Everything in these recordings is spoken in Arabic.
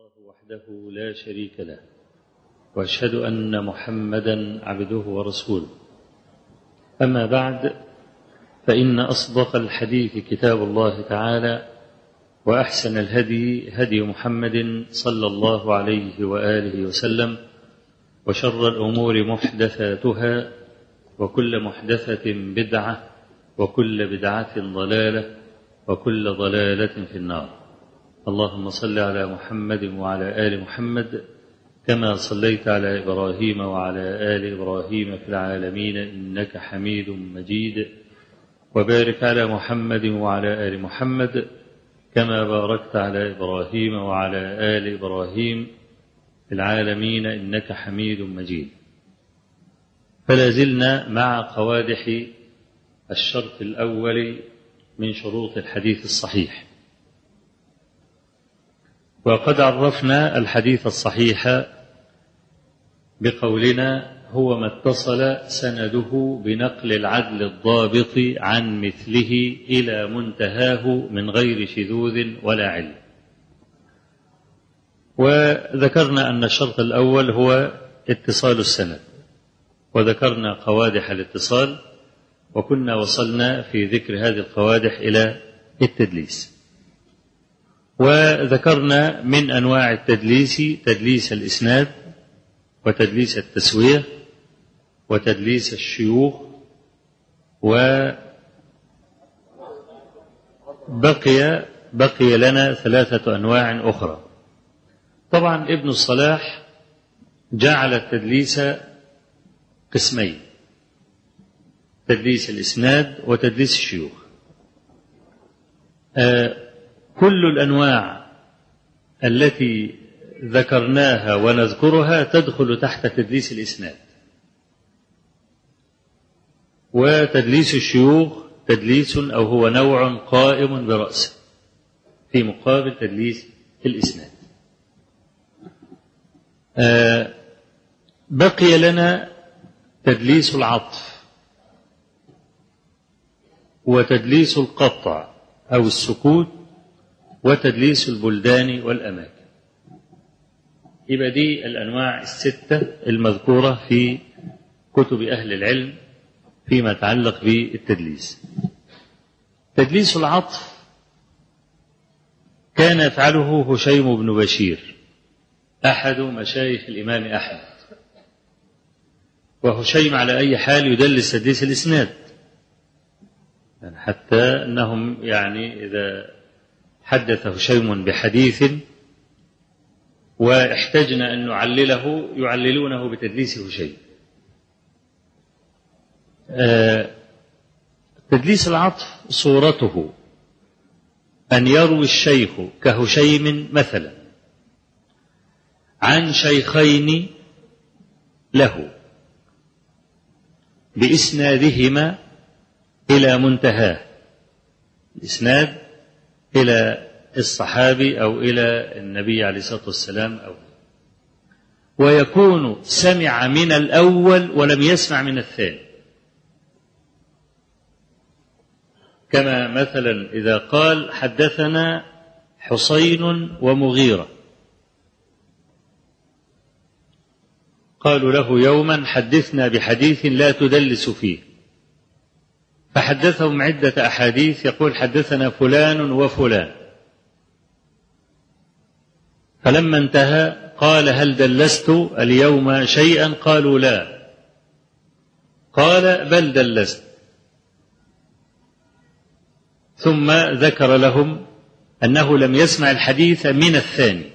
الله وحده لا شريك له، وأشهد أن محمدا عبده ورسوله. أما بعد، فإن أصدق الحديث كتاب الله تعالى، وأحسن الهدي هدي محمد صلى الله عليه وآله وسلم، وشر الأمور محدثاتها، وكل محدثة بدعة، وكل بدعة ضلالة، وكل ضلالة في النار. اللهم صل على محمد وعلى آل محمد كما صليت على إبراهيم وعلى آل إبراهيم في العالمين إنك حميد مجيد، وبارك على محمد وعلى آل محمد كما باركت على إبراهيم وعلى آل إبراهيم في العالمين إنك حميد مجيد. فلا زلنا مع قوادح الشرط الأول من شروط الحديث الصحيح، وقد عرفنا الحديث الصحيح بقولنا هو ما اتصل سنده بنقل العدل الضابط عن مثله إلى منتهاه من غير شذوذ ولا علم. وذكرنا أن الشرط الأول هو اتصال السند، وذكرنا قوادح الاتصال، وكنا وصلنا في ذكر هذه القوادح إلى التدليس. وذكرنا من أنواع التدليس تدليس الإسناد، وتدليس التسوية، وتدليس الشيوخ، بقي لنا 3 أنواع أخرى. طبعا ابن الصلاح جعل التدليس قسمين: تدليس الإسناد وتدليس الشيوخ. كل الأنواع التي ذكرناها ونذكرها تدخل تحت تدليس الإسناد. وتدليس الشيوخ تدليس أو هو نوع قائم برأسه في مقابل تدليس الإسناد. بقي لنا تدليس العطف، وتدليس القطع أو السكوت، وتدليس البلدان والأماكن. يبقى دي الأنواع 6 المذكورة في كتب أهل العلم فيما يتعلق بالتدليس. تدليس العطف كان يفعله هشيم بن بشير أحد مشايخ الإمام أحمد. وهشيم على أي حال يدلس تدليس الإسناد، يعني حتى أنهم إذا حدث هشيم بحديث واحتجنا أن نعلله يعللونه بتدليس هشيم. تدليس العطف صورته أن يروي الشيخ كهشيم مثلا عن شيخين له بإسنادهما إلى منتهاه، الإسناد إلى الصحابي أو إلى النبي عليه الصلاة والسلام، ويكون سمع من الأول ولم يسمع من الثاني. كما مثلا إذا قال حدثنا حسين ومغيرة، قالوا له يوما حدثنا بحديث لا تدلس فيه، فحدثهم عدة أحاديث يقول حدثنا فلان وفلان، فلما انتهى قال هل دلست اليوم شيئا؟ قالوا لا، قال بل دلست، ثم ذكر لهم أنه لم يسمع الحديث من الثاني.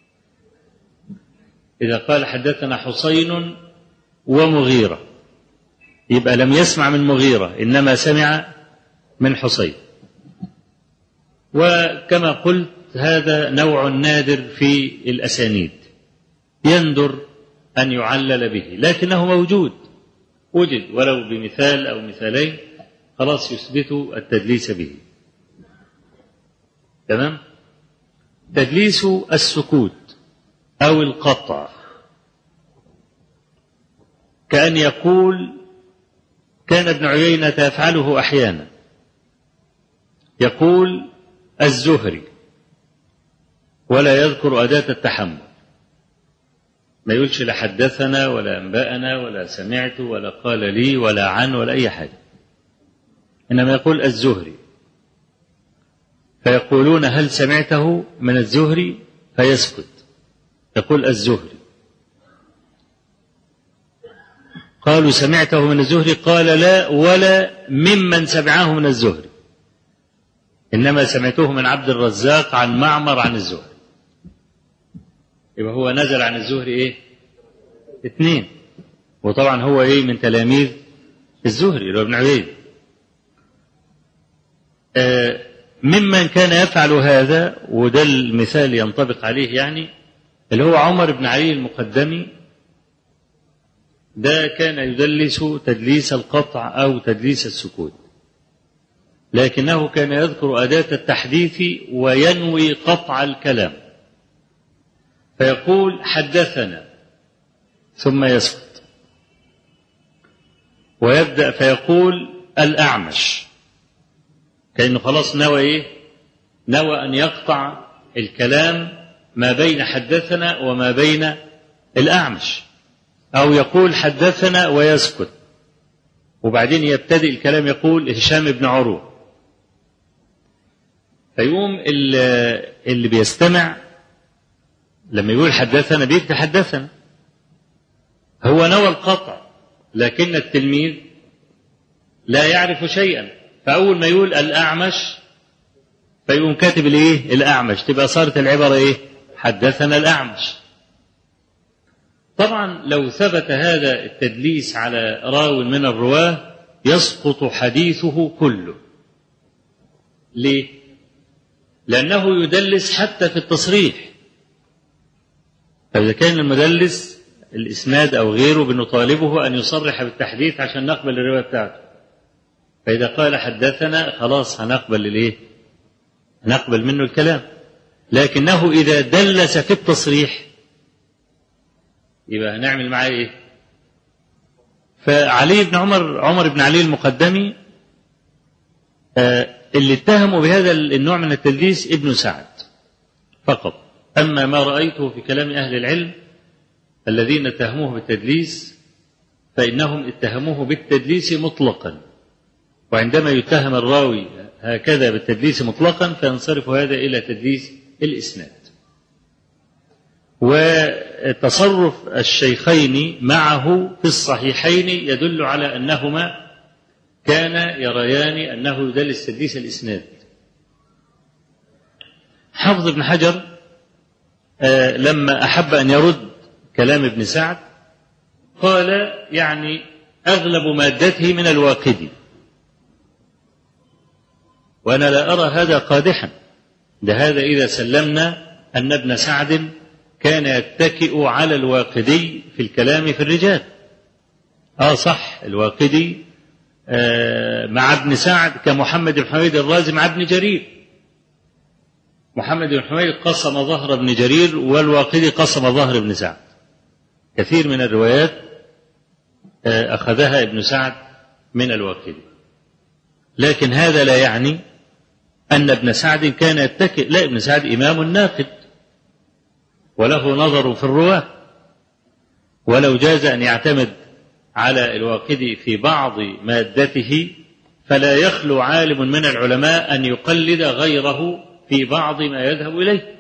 إذا قال حدثنا حسين ومغيرة يبقى لم يسمع من مغيرة، إنما سمع من حسين. وكما قلت هذا نوع نادر في الأسانيد، يندر أن يعلل به، لكنه موجود، وجد ولو بمثال أو مثالين خلاص يثبت التدليس به. تمام؟ تدليس السكوت أو القطع كأن يقول كان ابن عيينة يفعله أحيانا، يقول الزهري ولا يذكر أداة التحمل، ما يقولش لا حدثنا ولا أنبأنا ولا سمعت ولا قال لي ولا عن ولا أي حاجة، إنما يقول الزهري. فيقولون هل سمعته من الزهري؟ فيسكت، يقول الزهري. قالوا سمعته من الزهري؟ قال لا ولا ممن سمعه من الزهري، إنما سمعته من عبد الرزاق عن معمر عن الزهري. يبقى هو نزل عن الزهري إيه؟ 2، وطبعا هو إيه؟ من تلاميذ الزهري اللي هو ابن عبيد. ممن كان يفعل هذا، وده المثال ينطبق عليه يعني، اللي هو عمر بن علي المقدمي. ده كان يدلس تدليس القطع أو تدليس السكوت، لكنه كان يذكر أداة التحديث وينوي قطع الكلام، فيقول حدثنا ثم يسكت، ويبدأ فيقول الأعمش، كأنه خلاص نوى إيه؟ نوى أن يقطع الكلام ما بين حدثنا وما بين الأعمش، أو يقول حدثنا ويسكت، وبعدين يبتدئ الكلام يقول هشام بن عروة. فيقوم اللي بيستمع لما يقول حدثنا بيكتب حدثنا، هو نوى القطع، لكن التلميذ لا يعرف شيئا، فأول ما يقول الأعمش فيقوم كاتب الايه؟ الأعمش، تبقى صارت العبارة ايه؟ حدثنا الأعمش. طبعا لو ثبت هذا التدليس على راو من الرواه يسقط حديثه كله. ليه؟ لأنه يدلس حتى في التصريح، فإذا كان المدلس الإسناد أو غيره بنطالبه أن يصرح بالتحديث عشان نقبل الرواية بتاعته، فإذا قال حدثنا خلاص هنقبل الايه؟ نقبل منه الكلام. لكنه إذا دلس في التصريح يبقى هنعمل معاه ايه؟ فعلي بن عمر بن علي المقدمي اللي اتهموا بهذا النوع من التدليس ابن سعد فقط. أما ما رأيته في كلام أهل العلم الذين اتهموه بالتدليس فإنهم اتهموه بالتدليس مطلقا، وعندما يتهم الراوي هكذا بالتدليس مطلقا فينصرف هذا إلى تدليس الإسناد. وتصرف الشيخين معه في الصحيحين يدل على أنهما كان يريان أنه يدلس تدليس الإسناد. حافظ بن حجر لما أحب أن يرد كلام ابن سعد قال يعني أغلب مادته من الواقدي، وأنا لا أرى هذا قادحا، هذا إذا سلمنا أن ابن سعد كان يتكئ على الواقدي في الكلام في الرجال. صح، الواقدي مع ابن سعد كمحمد بن حميد الرازي مع ابن جرير. محمد بن حميد قسم ظهر ابن جرير والواقدي قسم ظهر ابن سعد. كثير من الروايات أخذها ابن سعد من الواقدي، لكن هذا لا يعني أن ابن سعد كان يتكئ، لا، ابن سعد إمام ناقد وله نظر في الرواة، ولو جاز أن يعتمد على الواقدي في بعض مادته فلا يخلو عالم من العلماء أن يقلد غيره في بعض ما يذهب إليه.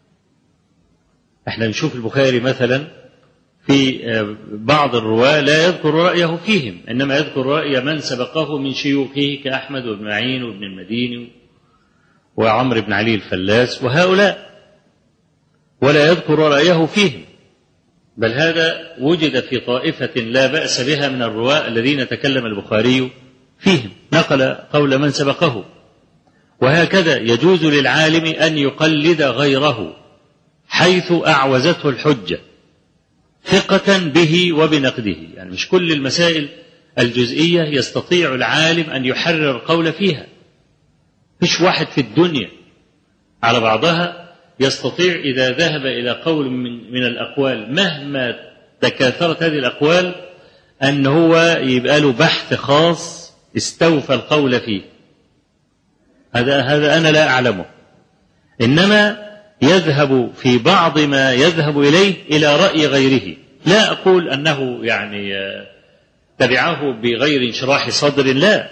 احنا نشوف البخاري مثلا في بعض الرواة لا يذكر رأيه فيهم، إنما يذكر رأي من سبقه من شيوخه كأحمد وابن معين وابن المديني وعمر بن علي الفلاس وهؤلاء، ولا يذكر رأيه فيهم، بل هذا وجد في طائفة لا بأس بها من الرواة الذين تكلم البخاري فيهم، نقل قول من سبقه. وهكذا يجوز للعالم أن يقلد غيره حيث أعوزته الحجة ثقة به وبنقده، يعني مش كل المسائل الجزئية يستطيع العالم أن يحرر القول فيها، مش واحد في الدنيا على بعضها يستطيع إذا ذهب إلى قول من الأقوال مهما تكاثرت هذه الأقوال أن هو يبقى له بحث خاص استوفى القول فيه. هذا أنا لا أعلمه، إنما يذهب في بعض ما يذهب إليه إلى رأي غيره. لا أقول أنه يعني تبعه بغير انشراح صدر، لا،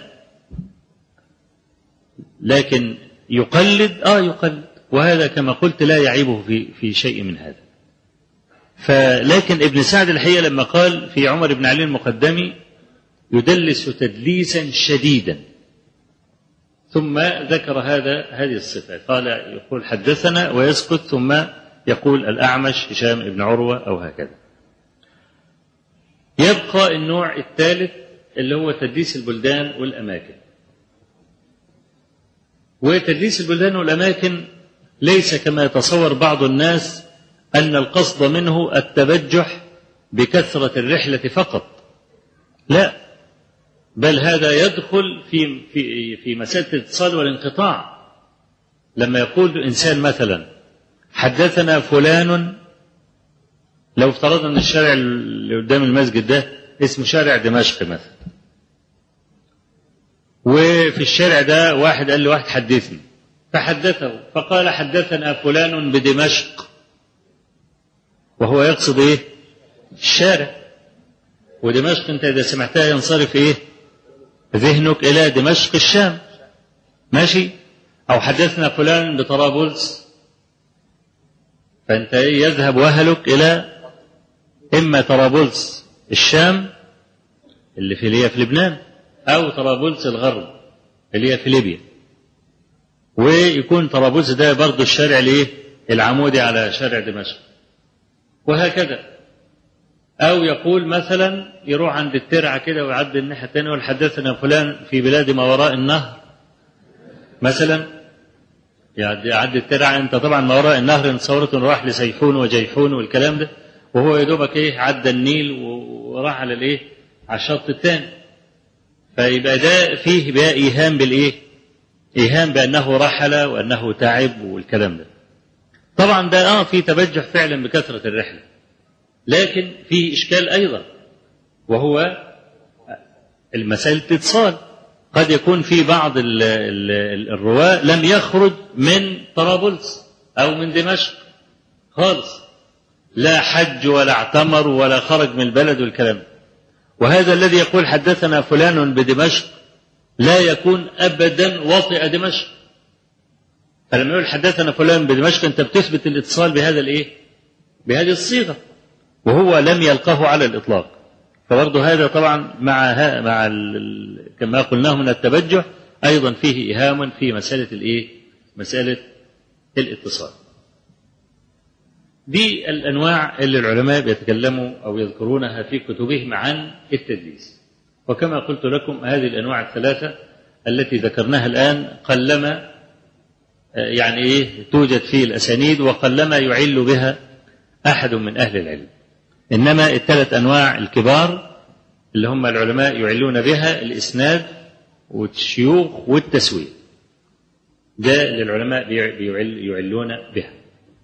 لكن يقلد يقلد، وهذا كما قلت لا يعيبه في شيء من هذا. لكن ابن سعد الحقيقة لما قال في عمر بن علي المقدمي يدلس تدليسا شديدا، ثم ذكر هذه الصفة، قال يقول حدثنا ويسكت، ثم يقول الأعمش هشام بن عروة أو هكذا. يبقى النوع الثالث اللي هو تدليس البلدان والأماكن. وتدليس البلدان والأماكن ليس كما يتصور بعض الناس أن القصد منه التبجح بكثرة الرحلة فقط، لا، بل هذا يدخل في مسألة الاتصال والانقطاع. لما يقول الإنسان مثلا حدثنا فلان، لو افترضنا أن الشارع اللي قدام المسجد ده اسمه شارع دمشق مثلا، وفي الشارع ده واحد قال له واحد حدثني، فحدثه فقال حدثنا فلان بدمشق، وهو يقصد ايه؟ الشارع. ودمشق انت اذا سمعتها ينصرف ايه؟ ذهنك الى دمشق الشام، ماشي؟ او حدثنا فلان بطرابلس، فانت يذهب وهلك الى اما طرابلس الشام اللي هي في لبنان، او طرابلس الغرب اللي هي في ليبيا، ويكون طرابلس ده برضه الشارع الايه؟ العمودي على شارع دمشق، وهكذا. أو يقول مثلا يروح عند الترعة كده ويعدي الناحية الثانية ويقول حدثنا فلان في بلاد ما وراء النهر مثلا، يعدي الترعة. أنت طبعا ما وراء النهر نتصورة راح لسيحون وجيحون والكلام ده، وهو يدوبك إيه؟ عدى النيل وراح على الإيه؟ على الشط الثاني. فيبقى ده فيه بقى إيهام بالإيه؟ إيهام بأنه رحل وأنه تعب والكلام ده. طبعا ده في تبجح فعلا بكثرة الرحلة، لكن فيه إشكال أيضا، وهو المسألة الاتصال. قد يكون في بعض الرواة لم يخرج من طرابلس أو من دمشق خالص، لا حج ولا اعتمر ولا خرج من البلد والكلام، وهذا الذي يقول حدثنا فلان بدمشق لا يكون أبدا وطئ دمشق. فلما يقول حدثنا فلان بدمشق أنت بتثبت الاتصال بهذا الإيه؟ بهذه الصيغة، وهو لم يلقه على الإطلاق. فبرضه هذا طبعا مع كما قلناه من التبجح أيضا فيه إيهام في مسألة الإيه؟ مسألة الاتصال. دي الأنواع اللي العلماء بيتكلموا أو يذكرونها في كتبهم عن التدليس. وكما قلت لكم هذه الأنواع الثلاثة التي ذكرناها الآن قلما يعني إيه توجد في الأسانيد، وقلما يعل بها أحد من أهل العلم. إنما الثلاث أنواع الكبار اللي هم العلماء يعلون بها الإسناد والشيوخ والتسوية، ده اللي العلماء يعلون بها.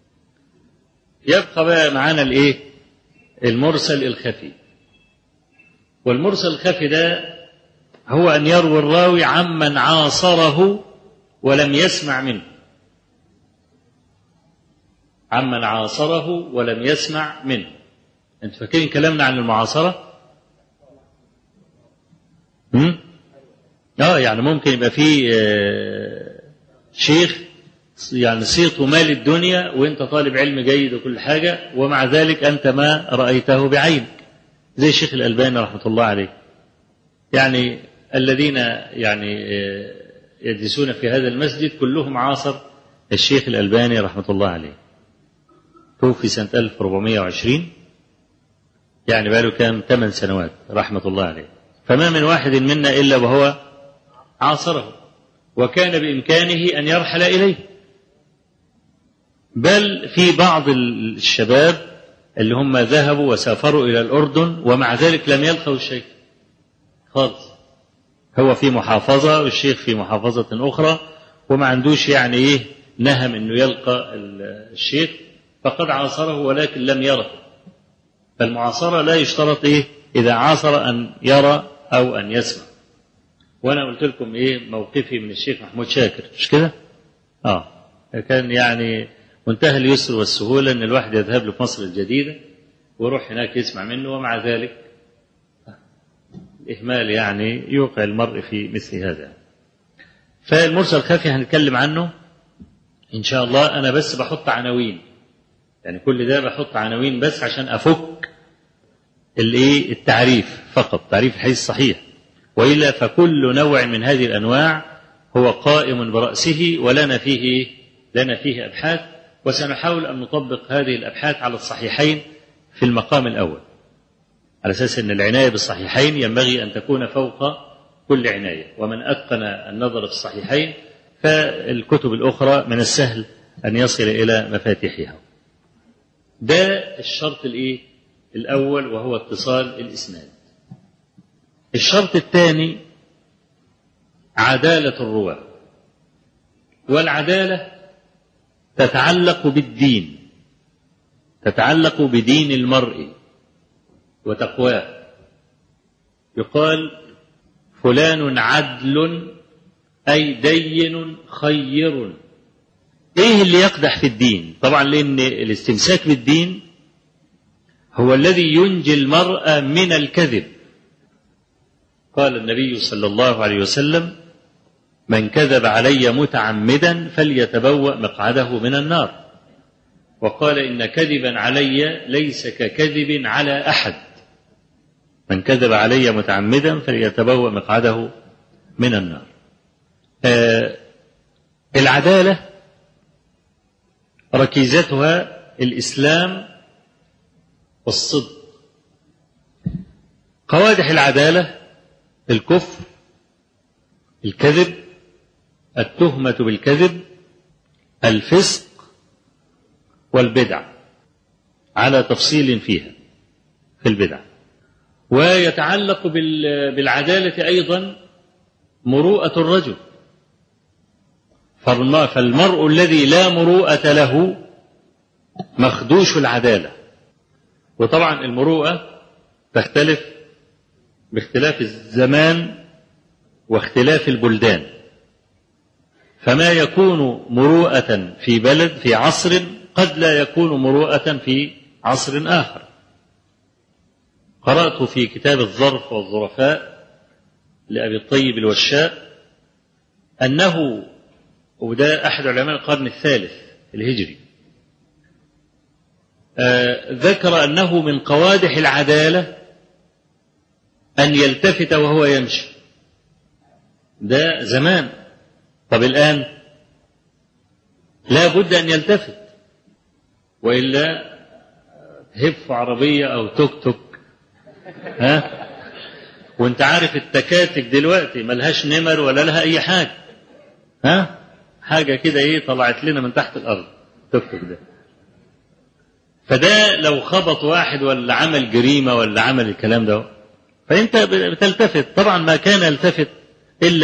يبقى بقى معانا الإيه؟ المرسل الخفي. والمرسل الخفي ده هو أن يروي الراوي عمن عاصره ولم يسمع منه، عمن عاصره ولم يسمع منه. أنت فاكرين كلامنا عن المعاصرة؟ يعني ممكن يبقى في شيخ يعني صيته مال الدنيا وانت طالب علم جيد وكل حاجة، ومع ذلك أنت ما رأيته بعينك، زي الشيخ الألباني رحمة الله عليه. يعني الذين يعني يجلسون في هذا المسجد كلهم عاصر الشيخ الألباني رحمة الله عليه، توفي سنة 1420، يعني بقاله كام 8 سنوات رحمة الله عليه. فما من واحد منا إلا وهو عاصره، وكان بإمكانه أن يرحل إليه. بل في بعض الشباب اللي هم ذهبوا وسافروا إلى الأردن ومع ذلك لم يلقوا الشيخ خالص، هو في محافظة والشيخ في محافظة أخرى، وما عندوش يعني إيه نهم أنه يلقى الشيخ، فقد عاصره ولكن لم يره. فالمعاصرة لا يشترط إيه إذا عاصر أن يرى أو أن يسمع. وأنا قلت لكم إيه موقفي من الشيخ محمود شاكر، مش كده؟ كان يعني منتهى اليسر والسهولة أن الواحد يذهب له في مصر الجديدة ويروح هناك يسمع منه، ومع ذلك الإهمال يعني يوقع المرء في مثل هذا. فالمرسل الخفي هنتكلم عنه إن شاء الله. أنا بس بحط عناوين، يعني كل ده بحط عناوين بس عشان أفك التعريف فقط، تعريف الحديث الصحيح، وإلا فكل نوع من هذه الأنواع هو قائم برأسه ولنا فيه أبحاث، وسنحاول أن نطبق هذه الأبحاث على الصحيحين في المقام الأول، على أساس أن العناية بالصحيحين ينبغي أن تكون فوق كل عناية، ومن أتقن النظر في الصحيحين فالكتب الأخرى من السهل أن يصل إلى مفاتيحها. ده الشرط الأول، وهو اتصال الإسناد. الشرط الثاني عدالة الرواة، والعدالة تتعلق بالدين، تتعلق بدين المرء وتقواه. يقال فلان عدل أي دين خير. إيه اللي يقدح في الدين؟ طبعا لأن الاستمساك بالدين هو الذي ينجي المرء من الكذب. قال النبي صلى الله عليه وسلم: من كذب علي متعمدا فليتبوأ مقعده من النار. وقال: إن كذبا علي ليس ككذب على أحد، من كذب علي متعمدا فليتبوأ مقعده من النار. العدالة ركيزتها الإسلام والصدق. قوادح العدالة: الكفر، الكذب، التهمة بالكذب، الفسق، والبدع، على تفصيل فيها في البدع. ويتعلق بالعدالة أيضا مروءة الرجل، فالمرء الذي لا مروءة له مخدوش العدالة. وطبعا المروءة تختلف باختلاف الزمان واختلاف البلدان، فما يكون مروءة في بلد في عصر قد لا يكون مروءة في عصر آخر. قرأت في كتاب الظرف والظرفاء لأبي الطيب الوشاء أنه، وده أحد علماء القرن الثالث الهجري، ذكر أنه من قوادح العدالة أن يلتفت وهو يمشي. ده زمان. طب الآن لا بد أن يلتفت، وإلا هف عربية أو توك توك، وانت عارف التكاتك دلوقتي ملهاش نمر ولا لها أي حاجة، حاجة كده طلعت لنا من تحت الأرض توك توك ده. فده لو خبط واحد ولا عمل جريمة ولا عمل الكلام ده فأنت بتلتفت. طبعا ما كان يلتفت إلا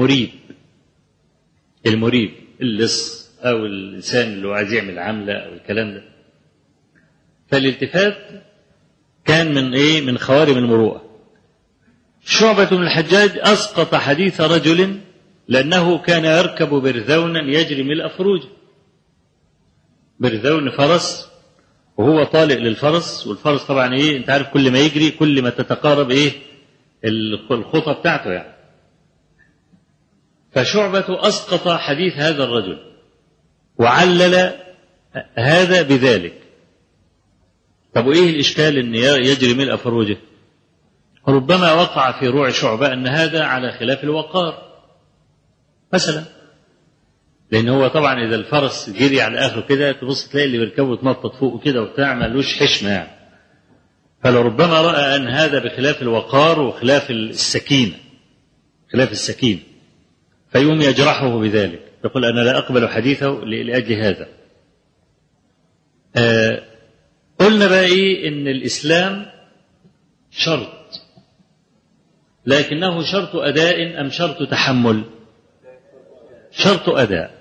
المريب اللص أو الإنسان اللي هو عايز يعمل عملة أو الكلام ده. فالالتفات كان من خوارم المروءة. شعبة بن الحجاج أسقط حديث رجل لأنه كان يركب برذونا يجري ملء فروجه. برذون فرس، وهو طالق للفرس، والفرس طبعا انت عارف كل ما يجري كل ما تتقارب الخطى بتاعته يعني. فشعبة أسقط حديث هذا الرجل وعلل هذا بذلك. طب وإيه الإشكال أن يجري ملء فروجه؟ ربما وقع في روع شعبة أن هذا على خلاف الوقار مثلا، لأن هو طبعا إذا الفرس جري على آخره كده تبص تلاقي اللي بيركبه يتنطط فوقه كده وبتاع، مالوش حشمة يعني. فلربما رأى أن هذا بخلاف الوقار وخلاف السكينة، خلاف السكينة، فيقوم يجرحه بذلك، يقول أنا لا أقبل حديثه لأجل هذا. قلنا بقى إن الإسلام شرط، لكنه شرط أداء أم شرط تحمل؟ شرط أداء.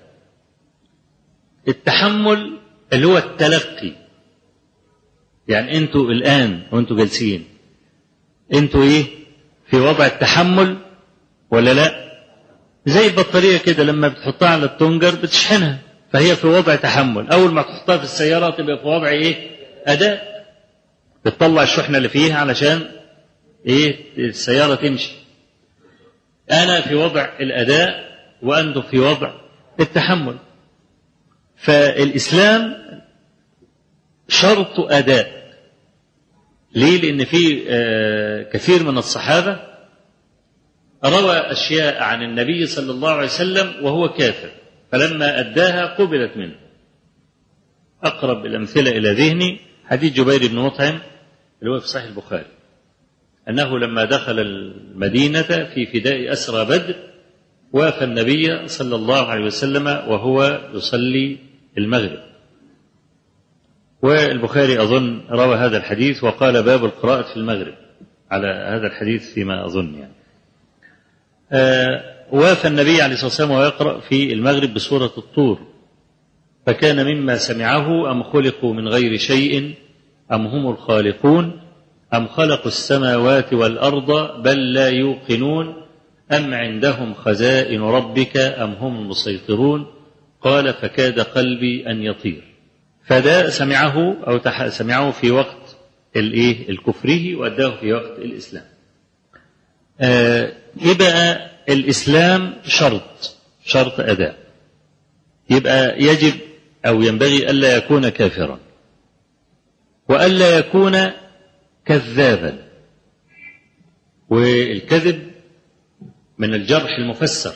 التحمل اللي هو التلقي، يعني أنتوا الآن وأنتوا جالسين أنتوا في وضع التحمل ولا لا؟ زي البطارية كده لما بتحطها على التونجر بتشحنها فهي في وضع تحمل. أول ما تحطها في السيارة تبقى في وضع إيه؟ أداء، بتطلع الشحنة اللي فيها علشان إيه؟ السيارة تمشي. أنا في وضع الأداء وأنتم في وضع التحمل. فالإسلام شرط أداء. ليه؟ لأن في كثير من الصحابة روى أشياء عن النبي صلى الله عليه وسلم وهو كافر، فلما أداها قبلت منه. أقرب الأمثلة إلى ذهني حديث جبير بن مطعم اللي هو في صحيح البخاري، أنه لما دخل المدينة في فداء أسرى بدر وافى النبي صلى الله عليه وسلم وهو يصلي المغرب. والبخاري أظن روى هذا الحديث وقال باب القراءة في المغرب على هذا الحديث فيما أظن يعني. وافى النبي عليه الصلاة والسلام ويقرأ في المغرب بسورة الطور، فكان مما سمعه أم خلقوا من غير شيء أم هم الخالقون أم خلقوا السماوات والأرض بل لا يوقنون أم عندهم خزائن ربك أم هم المسيطرون. قال فكاد قلبي أن يطير. فده سمعه أو سمعه في وقت الكفره وأداه في وقت الإسلام. يبقى الإسلام شرط أداء، يبقى يجب أو ينبغي ألا يكون كافرا وألا يكون كذابا. والكذب من الجرح المفسر،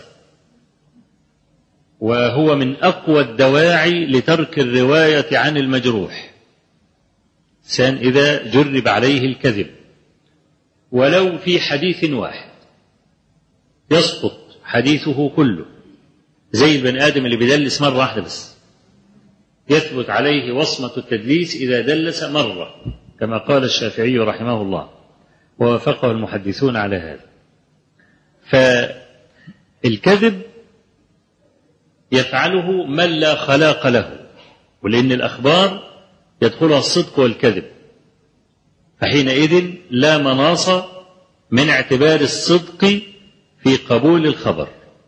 وهو من أقوى الدواعي لترك الرواية عن المجروح. إنسان إذا جرب عليه الكذب ولو في حديث واحد يسقط حديثه كله، زي البني آدم اللي بيدلس مرة واحدة بس، يثبت عليه وصمة التدليس إذا دلس مرة، كما قال الشافعي رحمه الله ووافقه المحدثون على هذا. فالكذب يفعله من لا خلاق له، ولأن الأخبار يدخلها الصدق والكذب، فحينئذ لا مناص من اعتبار الصدق في قبول الخبر.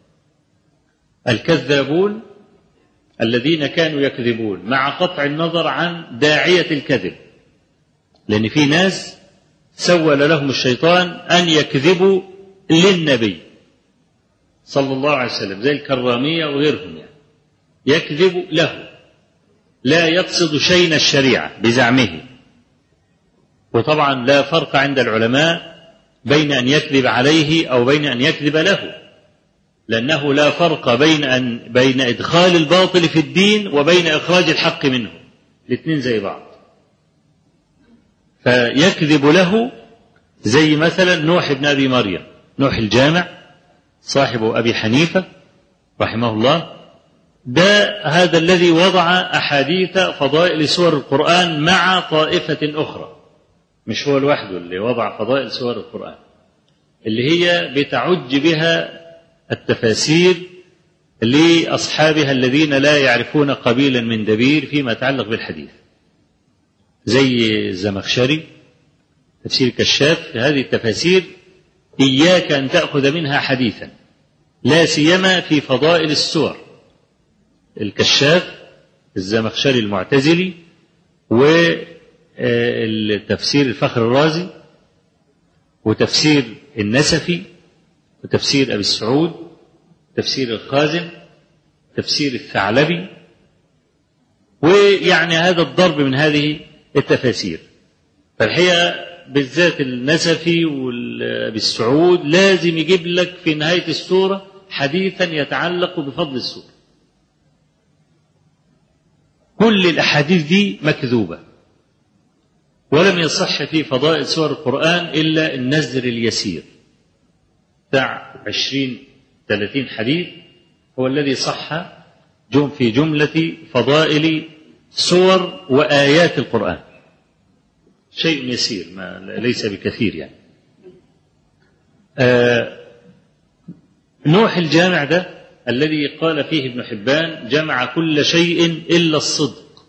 الكذابون الذين كانوا يكذبون مع قطع النظر عن داعية الكذب، لأن في ناس سول لهم الشيطان أن يكذبوا للنبي صلى الله عليه وسلم زي الكرامية وغيرهم، يعني يكذب له، لا يقصد شيء الشريعة بزعمه. وطبعا لا فرق عند العلماء بين أن يكذب عليه أو بين أن يكذب له، لأنه لا فرق بين إدخال الباطل في الدين وبين إخراج الحق منه، الاثنين زي بعض. فيكذب له زي مثلا نوح بن أبي مريم، نوح الجامع صاحب أبي حنيفة رحمه الله، ده هذا الذي وضع أحاديث فضائل سور القرآن مع طائفة أخرى، مش هو لوحده اللي وضع فضائل سور القرآن، اللي هي بتعج بها التفاسير لأصحابها الذين لا يعرفون قبيلا من دبير فيما يتعلق بالحديث، زي الزمخشري تفسير كشاف. هذه التفاسير إياك أن تأخذ منها حديثا، لا سيما في فضائل السور. الكشاف الزمخشري المعتزلي، والتفسير الفخر الرازي، وتفسير النسفي، وتفسير أبي السعود، تفسير الخازن، تفسير الثعلبي، ويعني هذا الضرب من هذه التفاسير. فالحقيقة بالذات النسفي وأبي السعود لازم يجيب لك في نهاية السورة حديثا يتعلق بفضل السورة. كل الأحاديث دي مكذوبة، ولم يصح في فضائل سور القرآن إلا النذر اليسير بتاع 20-30 حديث هو الذي صح في جملة فضائل سور وآيات القرآن، شيء يسير ليس بكثير يعني. نوح الجامع ده الذي قال فيه ابن حبان جمع كل شيء إلا الصدق،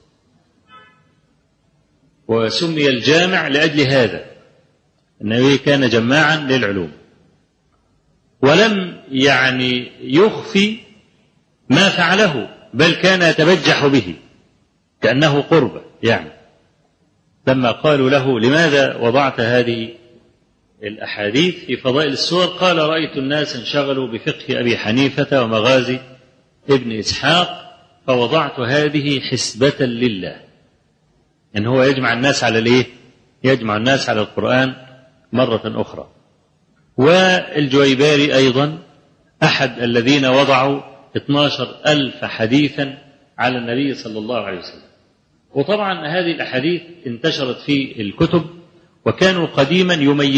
وسمي الجامع لأجل هذا، النبي كان جماعا للعلوم، ولم يعني يخفي ما فعله، بل كان يتبجح به كأنه قربة يعني. لما قالوا له لماذا وضعت هذه الأحاديث في فضائل السور؟ قال رأيت الناس انشغلوا بفقه أبي حنيفة ومغازي ابن إسحاق فوضعت هذه حسبة لله، إن هو يجمع الناس على الإيه؟ يجمع الناس على القرآن مرة أخرى. والجويباري أيضا أحد الذين وضعوا 12,000 حديثا على النبي صلى الله عليه وسلم. وطبعا هذه الأحاديث انتشرت في الكتب، وكانوا قديما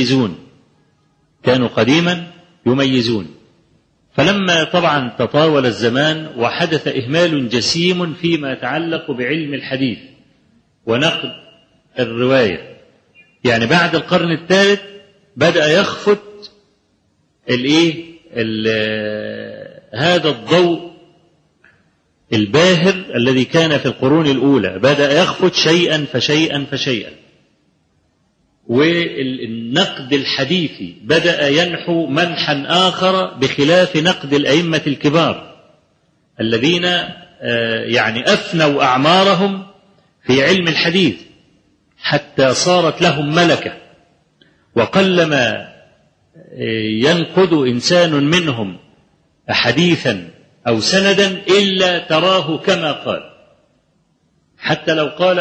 يميزون. فلما طبعا تطاول الزمان وحدث إهمال جسيم فيما يتعلق بعلم الحديث ونقد الرواية، يعني بعد القرن الثالث بدأ يخفت هذا الضوء الباهر الذي كان في القرون الأولى، بدأ يخفت شيئا فشيئا، والنقد الحديثي بدأ ينحو منحا آخر بخلاف نقد الأئمة الكبار الذين يعني أفنوا أعمارهم في علم الحديث حتى صارت لهم ملكة، وقلما ينقد إنسان منهم حديثا أو سندا إلا تراه كما قال، حتى لو قال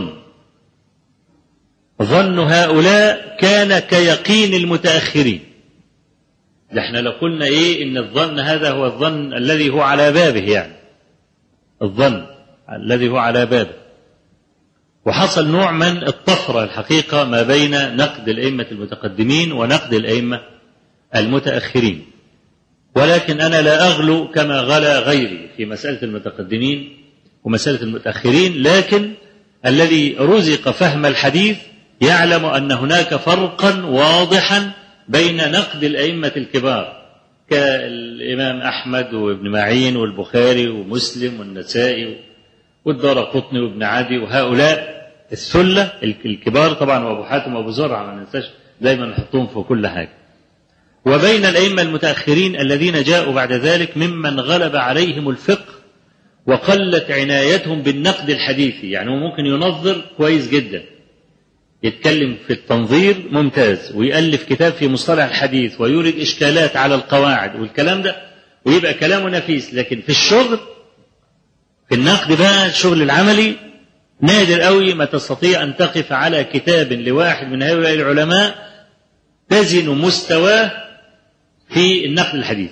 ظن هؤلاء كان كيقين المتأخرين. احنا لو قلنا إن الظن هذا هو الظن الذي هو على بابه، يعني الظن الذي هو على بابه. وحصل نوع من الطفرة الحقيقة ما بين نقد الأئمة المتقدمين ونقد الأئمة المتأخرين، ولكن أنا لا أغلو كما غلا غيري في مسألة المتقدمين ومسألة المتأخرين، لكن الذي رزق فهم الحديث يعلم أن هناك فرقا واضحا بين نقد الأئمة الكبار كالإمام أحمد وابن معين والبخاري ومسلم والنسائي والدارقطني وابن عدي وهؤلاء الثلة الكبار طبعا، وأبو حاتم وأبو زرع ما ننساش دايما نحطهم في كل حاجة، وبين الأئمة المتأخرين الذين جاءوا بعد ذلك ممن غلب عليهم الفقه وقلت عنايتهم بالنقد الحديثي. يعني هو ممكن ينظر كويس جدا، يتكلم في التنظير ممتاز، ويألف كتاب في مصطلح الحديث ويورد إشكالات على القواعد والكلام ده، ويبقى كلامه نفيس، لكن في الشغل في النقد بقى الشغل العملي نادر قوي ما تستطيع أن تقف على كتاب لواحد من هؤلاء العلماء تزن مستواه في النقد الحديث.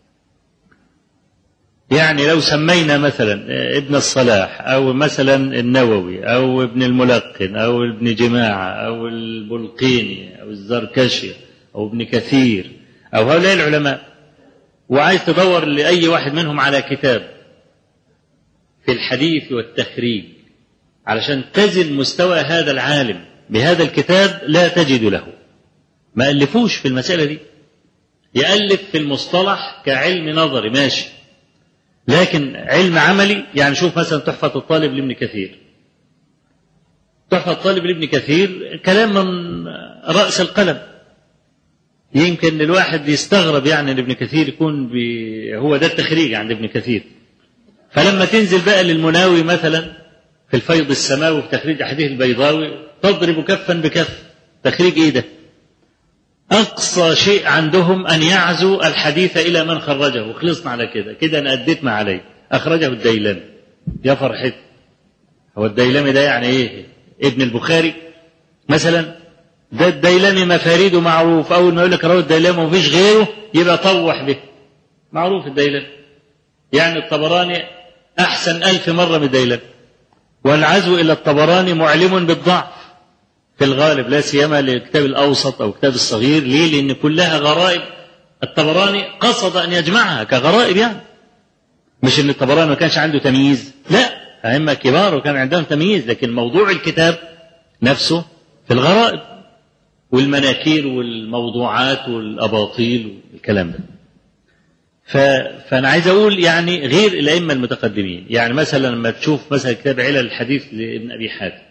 يعني لو سمينا مثلا ابن الصلاح أو مثلا النووي أو ابن الملقن أو ابن جماعة أو البلقيني أو الزركشي أو ابن كثير أو هؤلاء العلماء، وعايز تدور لأي واحد منهم على كتاب في الحديث والتخريج علشان تزن مستوى هذا العالم بهذا الكتاب، لا تجد له. ما ألفوش في المسألة دي، يألف في المصطلح كعلم نظري ماشي، لكن علم عملي. يعني شوف مثلا تحفة الطالب لابن كثير، تحفة الطالب لابن كثير كلام من رأس القلم، يمكن الواحد يستغرب يعني ان ابن كثير يكون هو ده التخريج عند ابن كثير. فلما تنزل بقى للمناوي مثلا في الفيض السماوي في تخريج أحاديث البيضاوي تضرب كفا بكف، تخريج ايه ده؟ أقصى شيء عندهم أن يعزوا الحديث إلى من خرجه، وخلصنا على كده أنا أديت ما عليه. أخرجه الديلمي، يا فرحت، هو الديلمي ده يعني إيه؟ ابن البخاري مثلا؟ ده الديلمي مفاريده معروف، أول ما يقول لك رواه الديلمي ومفيش غيره يبقى طوح به، معروف الديلمي. يعني الطبراني أحسن 1000 مرة من الديلمي، والعزو إلى الطبراني معلم بالضعف في الغالب، لا سيما للكتاب الأوسط أو كتاب الصغير. ليه؟ لأن كلها غرائب، الطبراني قصد أن يجمعها كغرائب، يعني مش أن الطبراني ما كانش عنده تمييز، لا، أئمة كبار وكان عندهم تمييز، لكن موضوع الكتاب نفسه في الغرائب والمناكير والموضوعات والأباطيل والكلام ده. فأنا عايز أقول يعني غير الأئمة المتقدمين، يعني مثلا لما تشوف مثلا كتاب علل الحديث لابن أبي حاتم،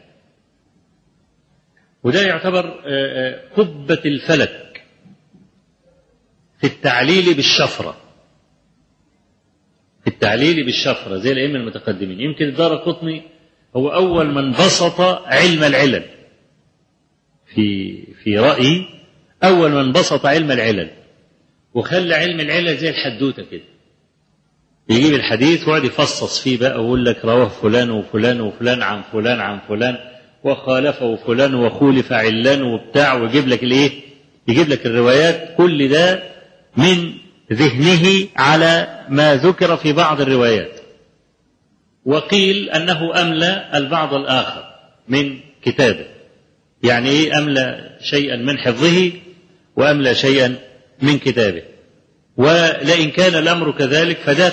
وده يعتبر قبة الفلك في التعليل بالشفرة، في التعليل بالشفرة زي الأئمة المتقدمين. يمكن الدارقطني هو أول من بسط علم العلل، في رأيي أول من بسط علم العلل وخلى علم العلل زي الحدوتة كده، يجيب الحديث ويقعد يفصص فيه بقى ويقول لك رواه فلان وفلان وفلان عن فلان عن فلان وخالفه فلان وخولف علان وبتاع، ويجيب لك الايه؟ يجيب لك الروايات، كل ده من ذهنه على ما ذكر في بعض الروايات. وقيل أنه أملى البعض الآخر من كتابه. يعني إيه أملى؟ شيئا من حفظه وأملى شيئا من كتابه. ولئن كان الأمر كذلك فده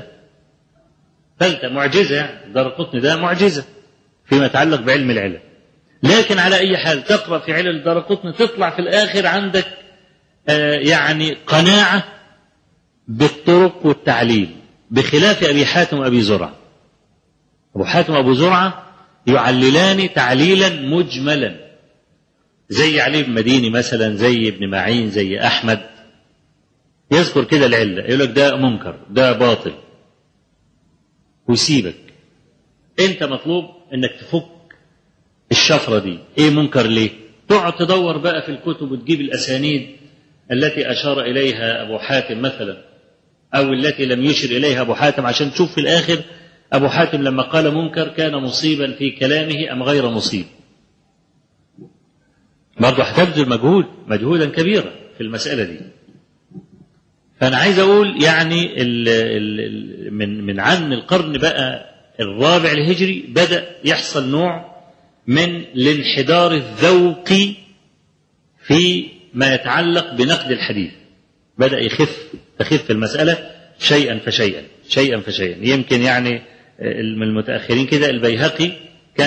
فلتة معجزة، يعني الدارقطني ده معجزة فيما يتعلق بعلم العلل. لكن على أي حال تقرأ في علل الدارقطني تطلع في الآخر عندك يعني قناعة بالطرق والتعليل، بخلاف أبي حاتم وأبي زرعة. أبو حاتم وأبو زرعة يعللان تعليلا مجملا، زي علي بن مديني مثلا، زي ابن معين، زي أحمد، يذكر كده العلة، يقول لك ده منكر، ده باطل، ويسيبك. أنت مطلوب أنك تفك الشفرة دي، إيه منكر ليه؟ تقعد تدور بقى في الكتب وتجيب الأسانيد التي أشار إليها أبو حاتم مثلا، أو التي لم يشر إليها أبو حاتم، عشان تشوف في الآخر أبو حاتم لما قال منكر كان مصيبا في كلامه أم غير مصيب. برضه هتبذل مجهودا كبيرا في المسألة دي. فأنا عايز أقول يعني من عن القرن بقى الرابع الهجري بدأ يحصل نوع من الانحدار الذوقي في ما يتعلق بنقد الحديث، بدأ تخف المسألة شيئا فشيئا. يمكن يعني من المتأخرين كده البيهقي كان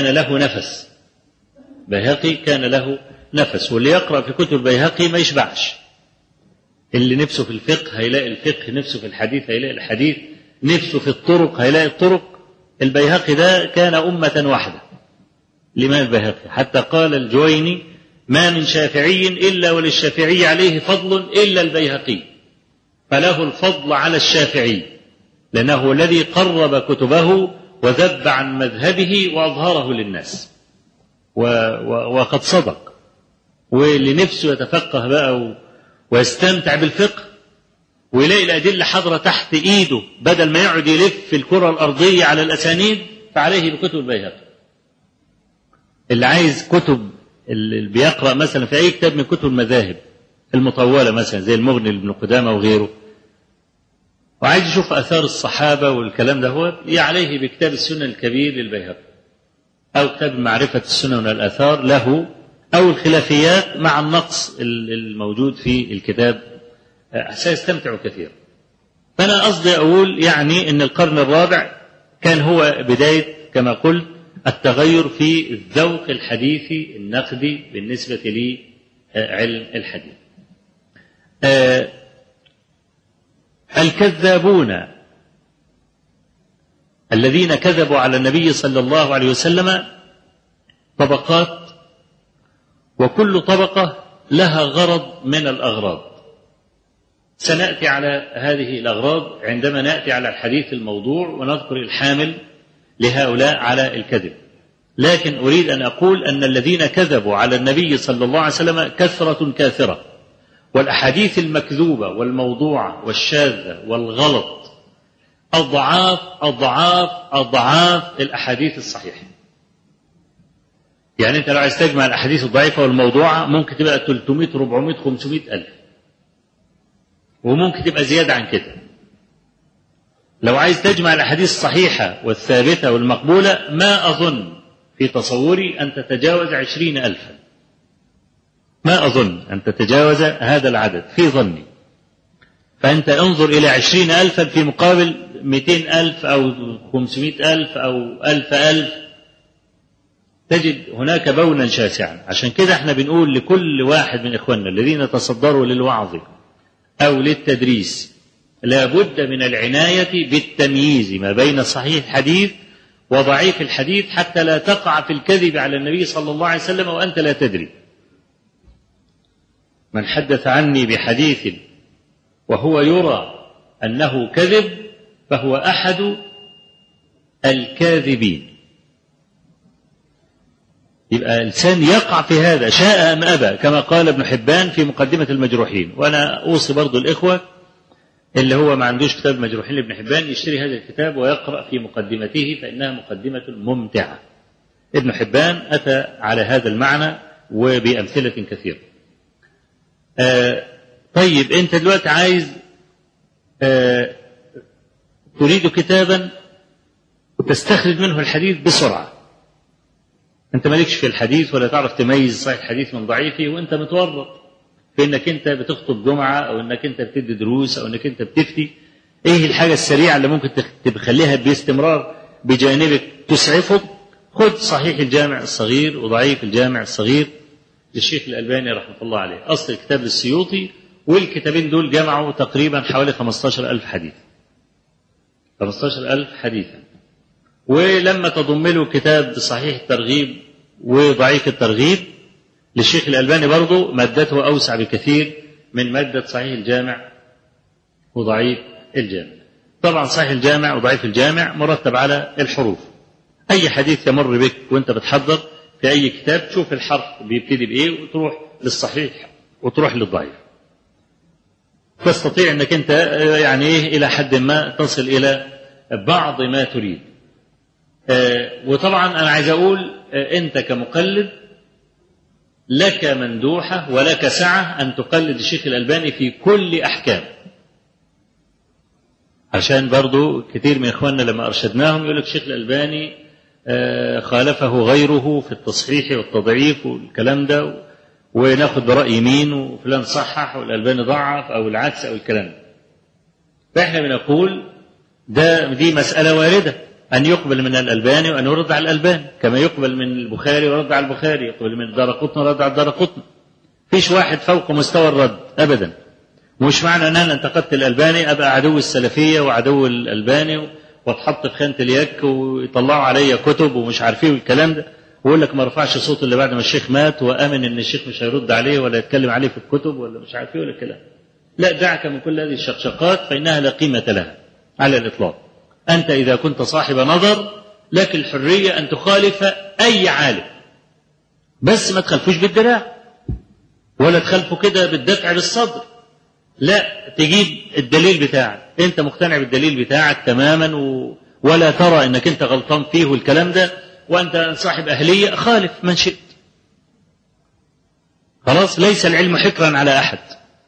له نفس، واللي يقرأ في كتب البيهقي ما يشبعش. اللي نفسه في الفقه هيلاقي الفقه، نفسه في الحديث هيلاقي الحديث، نفسه في الطرق هيلاقي الطرق. البيهقي ده كان أمة واحدة، الإمام البيهقي، حتى قال الجويني: ما من شافعي إلا وللشافعي عليه فضل إلا البيهقي، فله الفضل على الشافعي، لأنه الذي قرب كتبه وذب عن مذهبه وأظهره للناس. وقد صدق. واللي نفسه يتفقه بقى ويستمتع بالفقه ويلاقي الأدلة حاضرة تحت إيده، بدل ما يقعد يلف في الكرة الأرضية على الأسانيد، فعليه بكتب البيهقي. اللي عايز كتب، اللي بيقرأ مثلا في أي كتاب من كتب المذاهب المطولة مثلا زي المغني لابن قدامة وغيره، وعايز يشوف آثار الصحابة والكلام ده، هو عليه بكتاب السنن الكبير للبيهقي، أو كتاب معرفة السنن والآثار له، أو الخلافيات مع النقص الموجود في الكتاب، سيستمتع كثيرا. فأنا قصدي أقول يعني أن القرن الرابع كان هو بداية كما قلت التغير في الذوق الحديثي النقدي بالنسبة لعلم الحديث. الكذابون الذين كذبوا على النبي صلى الله عليه وسلم طبقات، وكل طبقة لها غرض من الأغراض. سنأتي على هذه الأغراض عندما نأتي على الحديث الموضوع ونذكر الحامل لهؤلاء على الكذب. لكن أريد أن أقول أن الذين كذبوا على النبي صلى الله عليه وسلم كثرة كاثرة، والأحاديث المكذوبة والموضوعة والشاذة والغلط أضعاف أضعاف أضعاف الأحاديث الصحيحة. يعني أنت لو عايز تجمع الأحاديث الضعيفة والموضوعة ممكن تبقى 300 400 500 ألف، وممكن تبقى زيادة عن كده. لو عايز تجمع الأحاديث الصحيحة والثابتة والمقبولة ما أظن في تصوري أن تتجاوز 20,000، ما أظن أن تتجاوز هذا العدد في ظني. فأنت انظر إلى 20,000 في مقابل 200,000 أو 500,000 أو 1,000، تجد هناك بونا شاسعا. عشان كده احنا بنقول لكل واحد من إخواننا الذين تصدروا للوعظ أو للتدريس لا بد من العناية بالتمييز ما بين صحيح الحديث وضعيف الحديث، حتى لا تقع في الكذب على النبي صلى الله عليه وسلم وأنت لا تدري. من حدث عني بحديث وهو يرى أنه كذب فهو أحد الكاذبين. يبقى الإنسان يقع في هذا شاء أم أبى، كما قال ابن حبان في مقدمة المجروحين. وأنا أوصي برضو الإخوة اللي هو ما عندوش كتاب المجروحين لابن حبان يشتري هذا الكتاب ويقرأ في مقدمته، فإنها مقدمة ممتعة. ابن حبان أتى على هذا المعنى وبأمثلة كثيرة. طيب أنت دلوقتي عايز تريد كتابا وتستخرج منه الحديث بسرعة، أنت مالكش في الحديث ولا تعرف تميز صحيح الحديث من ضعيفه، وأنت متورط في أنك أنت بتخطب جمعة أو أنك أنت بتدي دروس أو أنك أنت بتفتي. إيه الحاجة السريعة اللي ممكن تخليها باستمرار بجانبك تسعفك؟ خذ صحيح الجامع الصغير وضعيف الجامع الصغير للشيخ الألباني رحمه الله عليه، أصل الكتاب للسيوطي، والكتابين دول جمعوا تقريبا حوالي 15,000 حديث، 15,000 حديثا. ولما تضم له كتاب صحيح الترغيب وضعيف الترغيب للشيخ الألباني برضو مادته أوسع بكثير من مادة صحيح الجامع وضعيف الجامع. طبعا صحيح الجامع وضعيف الجامع مرتب على الحروف، أي حديث يمر بك وانت بتحضر في أي كتاب تشوف الحرف بيبتدي بإيه وتروح للصحيح وتروح للضعيف، تستطيع أنك أنت يعني إيه إلى حد ما تصل إلى بعض ما تريد. وطبعا أنا عايز أقول أنت كمقلد لك مندوحة ولك سعة أن تقلد الشيخ الألباني في كل أحكام، عشان برضو كثير من إخواننا لما أرشدناهم يقول لك الشيخ الألباني خالفه غيره في التصحيح والتضعيف والكلام ده، وناخد برأي مين وفلان صحح والألباني ضعف أو العكس أو الكلام ده. فإحنا بنقول دي مسألة واردة، أن يقبل من الألباني وأن يرد على الألباني، كما يقبل من البخاري ويرد على البخاري، يقبل من الدارقطني ويرد على الدارقطني. فيش واحد فوق مستوى الرد أبدا. مش معنى أن أنا انتقدت الألباني أبقى عدو السلفية وعدو الألباني واتحط في خانة اليك ويطلعوا عليا كتب ومش عارفين الكلام ده، ويقول لك ما رفعش صوت اللي بعد ما الشيخ مات وأمن أن الشيخ مش هيرد عليه ولا يتكلم عليه في الكتب ولا مش عارفين ولا الكلام. لا، دعك من كل هذه الشقشقات فإنها لا قيمة لها على الإطلاق. أنت إذا كنت صاحب نظر لك الحرية أن تخالف أي عالم، بس ما تخلفوش بالدراع ولا تخلفه كده بالدفع بالصدر، لا، تجيب الدليل بتاعك، أنت مقتنع بالدليل بتاعك تماما ولا ترى أنك أنت غلطان فيه والكلام ده، وأنت صاحب أهلية خالف من شئت. خلاص، ليس العلم حكرا على أحد،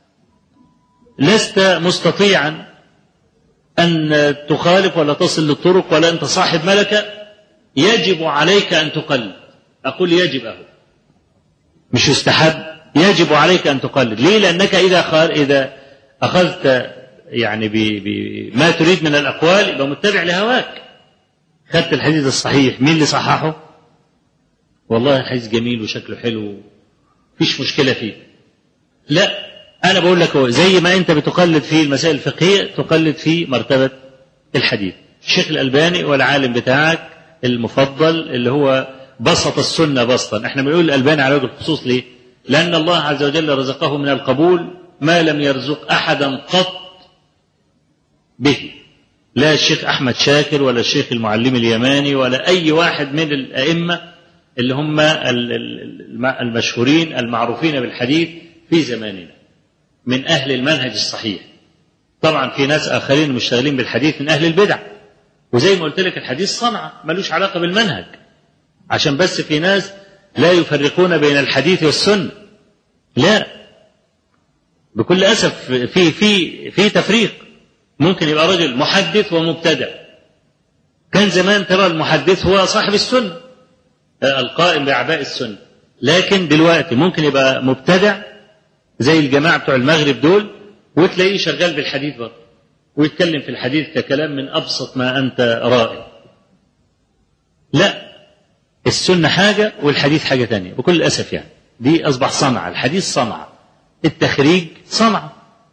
لست مستطيعا أن تخالف ولا تصل للطرق ولا أنت صاحب ملكة، يجب عليك أن تقلد. أقول يجب، مش يستحب، يجب عليك أن تقلد. ليه؟ لأنك إذا أخذت يعني بما تريد من الأقوال يبقى متبع لهواك. خدت الحديث الصحيح، مين اللي صححه؟ والله الحديث جميل وشكله حلو فيش مشكلة فيه. لا، أنا بقول لك زي ما أنت بتقلد في المسائل الفقهية تقلد في مرتبة الحديث. الشيخ الألباني والعالم بتاعك المفضل اللي هو بسط السنة بسطا. احنا بنقول الألباني على وجه الخصوص ليه؟ لأن الله عز وجل رزقه من القبول ما لم يرزق أحدا قط به، لا الشيخ أحمد شاكر ولا الشيخ المعلم اليماني ولا أي واحد من الأئمة اللي هم المشهورين المعروفين بالحديث في زماننا من أهل المنهج الصحيح. طبعا في ناس آخرين مشتغلين بالحديث من أهل البدع، وزي ما قلت لك الحديث صنعة ملوش علاقة بالمنهج، عشان بس في ناس لا يفرقون بين الحديث والسنة. لا، بكل أسف في تفريق. ممكن يبقى رجل محدث ومبتدع، كان زمان ترى المحدث هو صاحب السنة القائم بأعباء السنة، لكن دلوقتي ممكن يبقى مبتدع زي الجماعة بتوع المغرب دول وتلاقيه شغال بالحديث برضه ويتكلم في الحديث ككلام من أبسط ما أنت رائع. لا، السنة حاجة والحديث حاجة تانية بكل الأسف. يعني دي أصبح صنعة، الحديث صنعة، التخريج صنعة،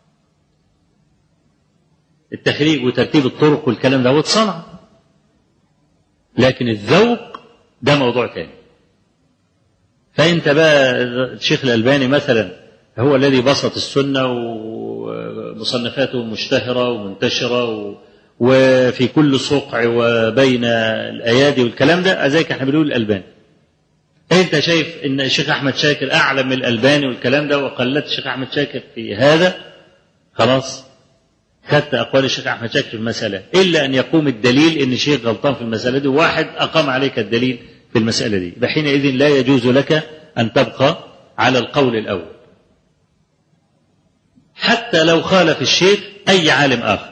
التخريج وترتيب الطرق والكلام ده صنعة، لكن الذوق ده موضوع تاني. فأنت بقى الشيخ الألباني مثلا هو الذي بسط السنة ومصنفاته مشتهرة ومنتشرة وفي كل صقع وبين الأيادي والكلام ده، ذلك احنا بنقول الألباني. أنت شايف إن الشيخ أحمد شاكر أعلم من الألباني والكلام ده، وقلدت الشيخ أحمد شاكر في هذا، خلاص خدت أقوال الشيخ أحمد شاكر في المسألة، إلا أن يقوم الدليل إن الشيخ غلطان في المسألة دي، واحد أقام عليك الدليل في المسألة دي، بحينئذ لا يجوز لك أن تبقى على القول الأول حتى لو خالف الشيخ أي عالم آخر.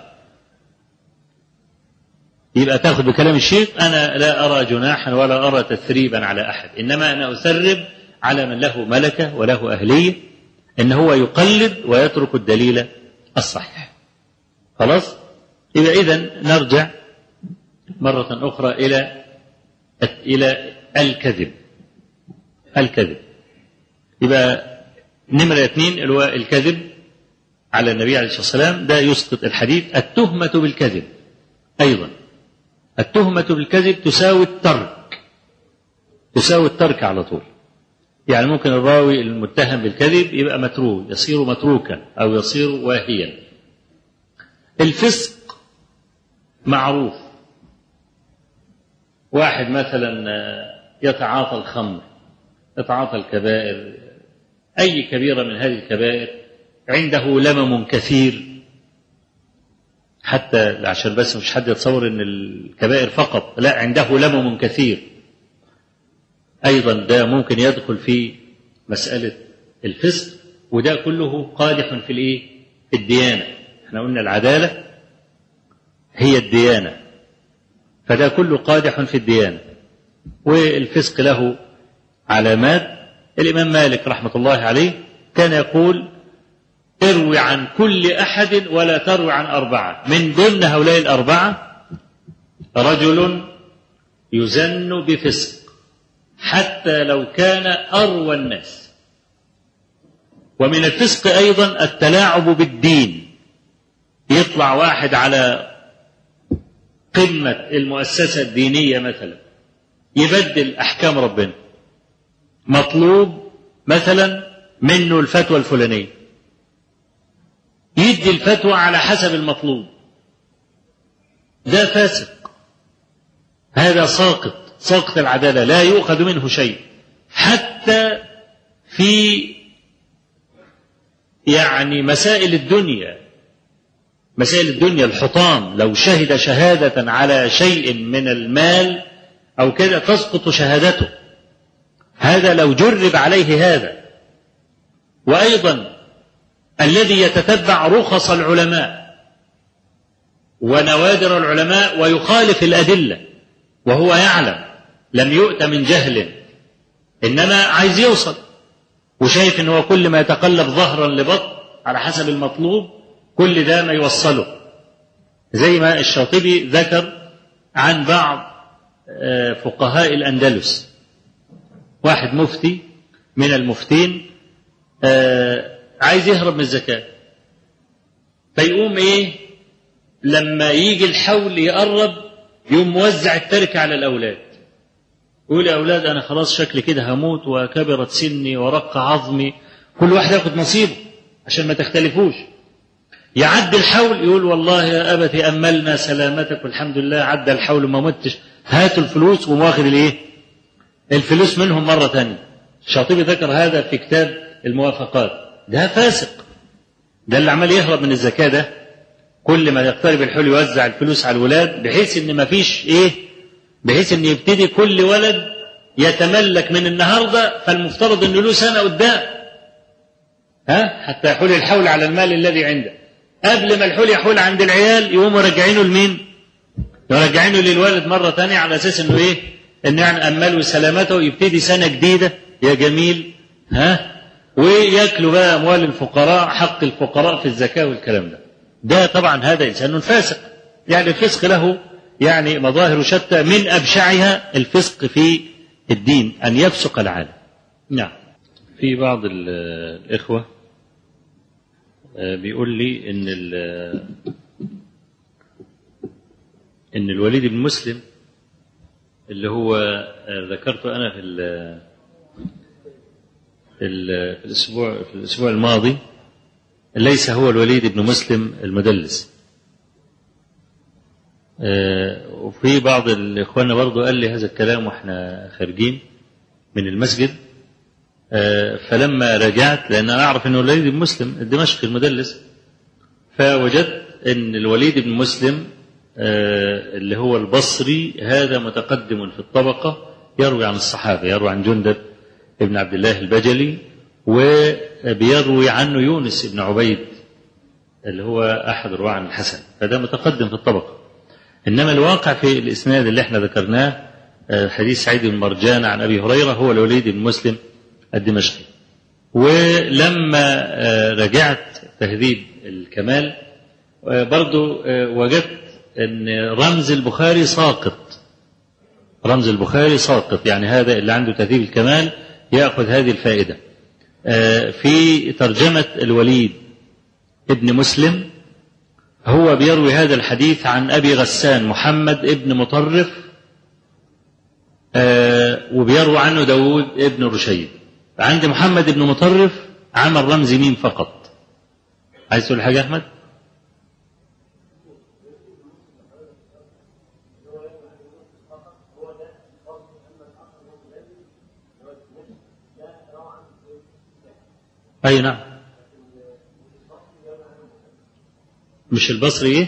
يبقى تأخذ بكلام الشيخ. أنا لا أرى جناحا ولا أرى تثريبا على أحد، إنما أنا أثرب على من له ملكة وله أهلية إن هو يقلد ويترك الدليل الصحيح. خلاص. يبقى إذن نرجع مرة أخرى إلى الكذب. يبقى نمرة 2 الكذب على النبي عليه الصلاة والسلام، ده يسقط الحديث. التهمة بالكذب أيضا، التهمة بالكذب تساوي الترك على طول. يعني ممكن الراوي المتهم بالكذب يبقى متروك، يصير متروكا أو يصير واهيا. الفسق معروف، واحد مثلا يتعاطى الخمر، يتعاطى الكبائر، أي كبيرة من هذه الكبائر، عنده لمم كثير، حتى عشان بس مش حد يتصور ان الكبائر فقط، لا، عنده لمم كثير ايضا، ده ممكن يدخل في مسألة الفسق، وده كله قادح في في الديانة. احنا قلنا العدالة هي الديانة، فده كله قادح في الديانة. والفسق له علامات. الإمام مالك رحمة الله عليه كان يقول: اروي عن كل أحد ولا تروي عن 4. من ضمن هؤلاء 4 رجل يزن بفسق حتى لو كان أروى الناس. ومن الفسق أيضا التلاعب بالدين، يطلع واحد على قمة المؤسسة الدينية مثلا يبدل أحكام ربنا، مطلوب مثلا منه الفتوى الفلانية، يدي الفتوى على حسب المطلوب، ده فاسق، هذا ساقط العدالة، لا يؤخذ منه شيء. حتى في يعني مسائل الدنيا الحطام، لو شهد شهادة على شيء من المال أو كذا تسقط شهادته، هذا لو جرب عليه هذا. وأيضا الذي يتتبع رخص العلماء ونوادر العلماء ويخالف الأدلة وهو يعلم، لم يؤت من جهل، إنما عايز يوصل، وشايف إنه كل ما يتقلب ظهرا لبطن على حسب المطلوب كل ده ما يوصله. زي ما الشاطبي ذكر عن بعض فقهاء الأندلس، واحد مفتي من المفتين عايز يهرب من الزكاة، فيقوم لما يجي الحول يقرب يقوم موزع التركة على الأولاد، يقول: يا أولاد أنا خلاص شكلي كده هموت وكبرت سني ورق عظمي، كل واحد ياخد نصيبه عشان ما تختلفوش. يعدي الحول يقول: والله يا أبتي أملنا سلامتك والحمد لله عدى الحول ما متش، هاتوا الفلوس، ومواخذ الفلوس منهم مرة تانية. الشاطبي ذكر هذا في كتاب الموافقات. ده فاسق، ده اللي عمال يهرب من الزكاة، ده كل ما يقترب الحول يوزع الفلوس على الولاد، بحيث ان ما فيش بحيث ان يبتدي كل ولد يتملك من النهارده، فالمفترض انه له سنة قدام حتى يحول الحول على المال الذي عنده. قبل ما الحول يحول عند العيال يقوموا راجعينه لمين؟ يرجعينه للوالد مرة تانية على اساس انه انه يعني امله سلامته، يبتدي سنة جديدة يا جميل وياكلوا بقى اموال الفقراء، حق الفقراء في الزكاة والكلام ده. ده طبعا هذا انسان فاسق. يعني الفسق له يعني مظاهر شتى، من ابشعها الفسق في الدين، ان يفسق العالم. نعم. في بعض الإخوة بيقول لي إن الوليد بن مسلم اللي هو ذكرته أنا في الأسبوع الماضي ليس هو الوليد بن مسلم المدلس، وفي بعض الإخوان برضو قال لي هذا الكلام وإحنا خارجين من المسجد. فلما رجعت، لأن أنا أعرف أن الوليد بن مسلم الدمشقي المدلس، فوجدت أن الوليد بن مسلم اللي هو البصري هذا متقدم في الطبقة، يروي عن الصحابة، يروي عن جندب ابن عبد الله البجلي، وبيروي عنه يونس بن عبيد اللي هو أحد رواة عن الحسن، فده متقدم في الطبقة. إنما الواقع في الإسناد اللي احنا ذكرناه حديث سعيد بن مرجان عن أبي هريرة هو الوليد بن مسلم الدمشقي. ولما رجعت تهذيب الكمال برضو وجدت أن رمز البخاري ساقط، رمز البخاري ساقط، يعني هذا اللي عنده تهذيب الكمال يأخذ هذه الفائدة. في ترجمة الوليد ابن مسلم هو بيروي هذا الحديث عن أبي غسان محمد ابن مطرف، وبيروي عنه داود ابن رشيد. عند محمد ابن مطرف عمل رمز ميم فقط. عايز تقول حاجة أحمد؟ أي نعم. مش البصري إيه؟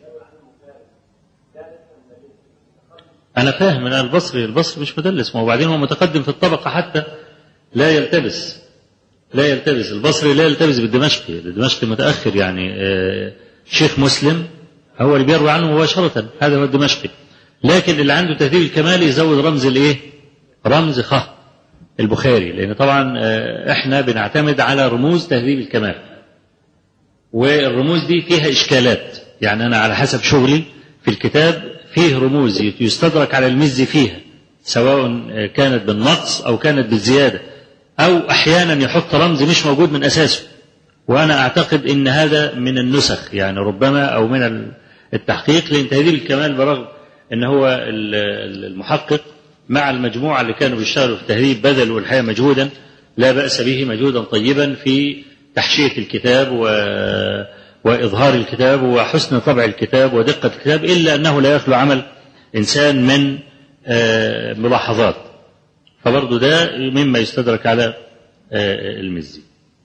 أنا فاهم، أنا البصري مش مدلس، وبعدين هو متقدم في الطبقة حتى لا يلتبس البصري لا يلتبس بالدمشقي، الدمشقي متأخر، يعني شيخ مسلم هو اللي بيروي عنه مباشرة، هذا هو الدمشقي. لكن اللي عنده تهذيب الكمال يزود رمز الإيه؟ رمز خ البخاري، لأن طبعا احنا بنعتمد على رموز تهذيب الكمال، والرموز دي فيها إشكالات. يعني أنا على حسب شغلي في الكتاب فيه رموز يستدرك على المزي فيها، سواء كانت بالنقص أو كانت بالزيادة، أو أحيانا يحط رمز مش موجود من أساسه، وأنا أعتقد إن هذا من النسخ يعني ربما، أو من التحقيق، لأن تهذيب الكمال برغم إن هو المحقق مع المجموعة اللي كانوا بيشتغلوا في التهذيب بذلوا الحقيقة مجهودا لا بأس به، مجهودا طيبا في تحشية الكتاب وإظهار الكتاب وحسن طبع الكتاب ودقة الكتاب، إلا أنه لا يخلو عمل إنسان من ملاحظات، فبرضو ده مما يستدرك على المزي.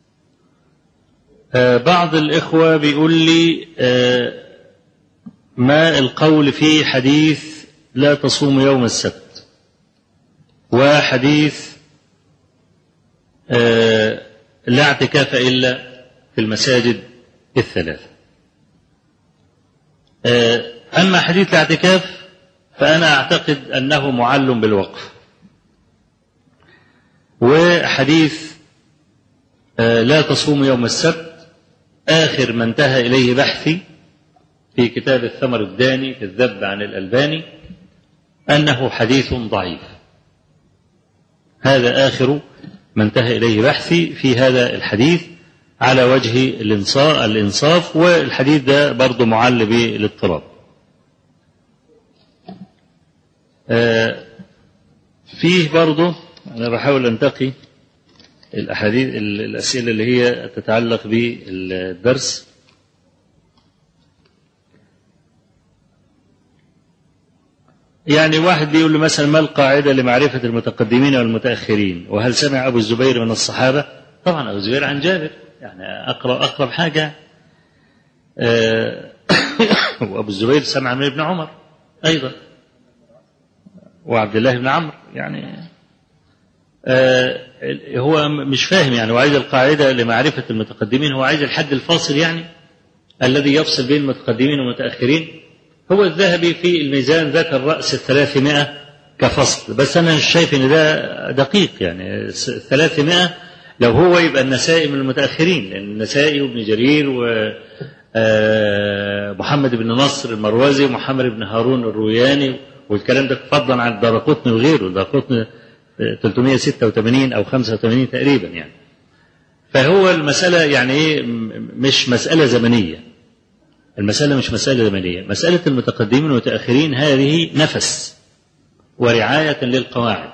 بعض الإخوة بيقول لي ما القول في حديث لا تصوم يوم السبت، وحديث لا اعتكاف إلا في المساجد الثلاثة. أما حديث الاعتكاف فأنا أعتقد أنه معل بالوقف، وحديث لا تصوم يوم السبت آخر ما انتهى إليه بحثي في كتاب الثمر الداني في الذب عن الألباني أنه حديث ضعيف. هذا آخر ما انتهى إليه بحثي في هذا الحديث على وجه الإنصاف، والحديث ده برضو معل بالاضطراب. فيه برضو أنا بحاول أنتقي الأسئلة اللي هي تتعلق بالدرس. يعني واحد بيقول له مثلا ما القاعدة لمعرفة المتقدمين والمتأخرين، وهل سمع أبو الزبير من الصحابة؟ طبعا أبو الزبير عن جابر، يعني أقرب حاجة. وأبو الزبير سمع من ابن عمر أيضا وعبد الله بن عمرو. يعني هو مش فاهم، يعني وعايز القاعدة لمعرفة المتقدمين، هو عايز الحد الفاصل يعني الذي يفصل بين المتقدمين والمتأخرين. هو الذهبي في الميزان ذكر رأس 300 كفصل، بس أنا مش شايف إن ده دقيق. يعني 300 لو هو يبقى النسائي من المتأخرين، لأن النسائي وابن جرير ومحمد بن نصر المروزي ومحمد بن هارون الروياني والكلام ده، فضلا عن الدارقطني وغيره. الدارقطني 386 أو 85 تقريبا يعني. فهو المسألة يعني إيه، مش مسألة زمنية، المسألة مش مسألة زمنية، مسألة المتقدمين والمتأخرين هذه نفس ورعاية للقواعد.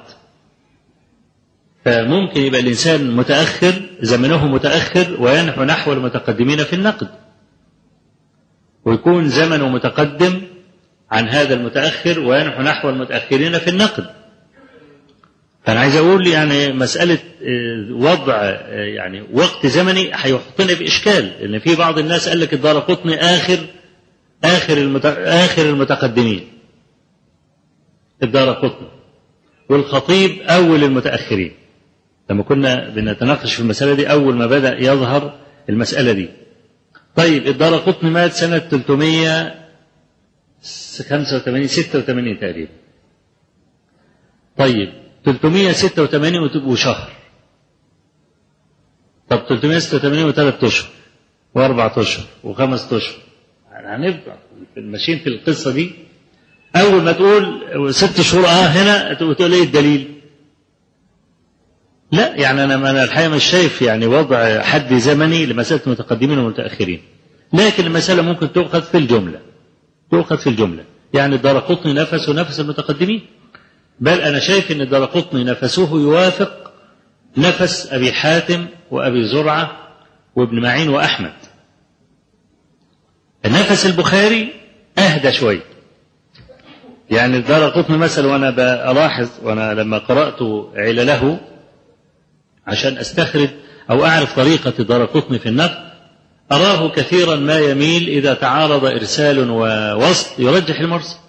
فممكن يبقى الإنسان متأخر زمنه متأخر وينحو نحو المتقدمين في النقد، ويكون زمنه متقدم عن هذا المتأخر ونحن نحو المتأخرين في النقد. فأنا عايز أقول يعني مسألة وضع يعني وقت زمني هيحطنا بإشكال، لأن في بعض الناس قال لك الدارقطني آخر المتقدمين، الدارقطني، والخطيب أول المتأخرين. لما كنا بنتناقش في المسألة دي أول ما بدأ يظهر المسألة دي. طيب الدارقطني مات سنة 385 تقريبا. طيب 386 وتبقوا شهر. طب 386 و3 أشهر و4 أشهر و5 أشهر، هنفضل ماشيين في القصة دي. أول ما تقول 6 شهور هنا تقول إيه الدليل؟ لا يعني أنا الحقيقة مش شايف يعني وضع حد زمني لمسألة المتقدمين والمتأخرين، لكن المسألة ممكن تؤخذ في الجملة. يعني الدارقطني نفس ونفس المتقدمين، بل أنا شايف أن الدارقطني نفسه يوافق نفس أبي حاتم وأبي زرعة وابن معين وأحمد. النفس البخاري أهدى شوي. يعني الدارقطني مثلا وأنا بلاحظ وأنا لما قرأت علله عشان أستخرج أو أعرف طريقة الدارقطني في النقد، أراه كثيرا ما يميل إذا تعارض إرسال ووصل يرجح المرسل.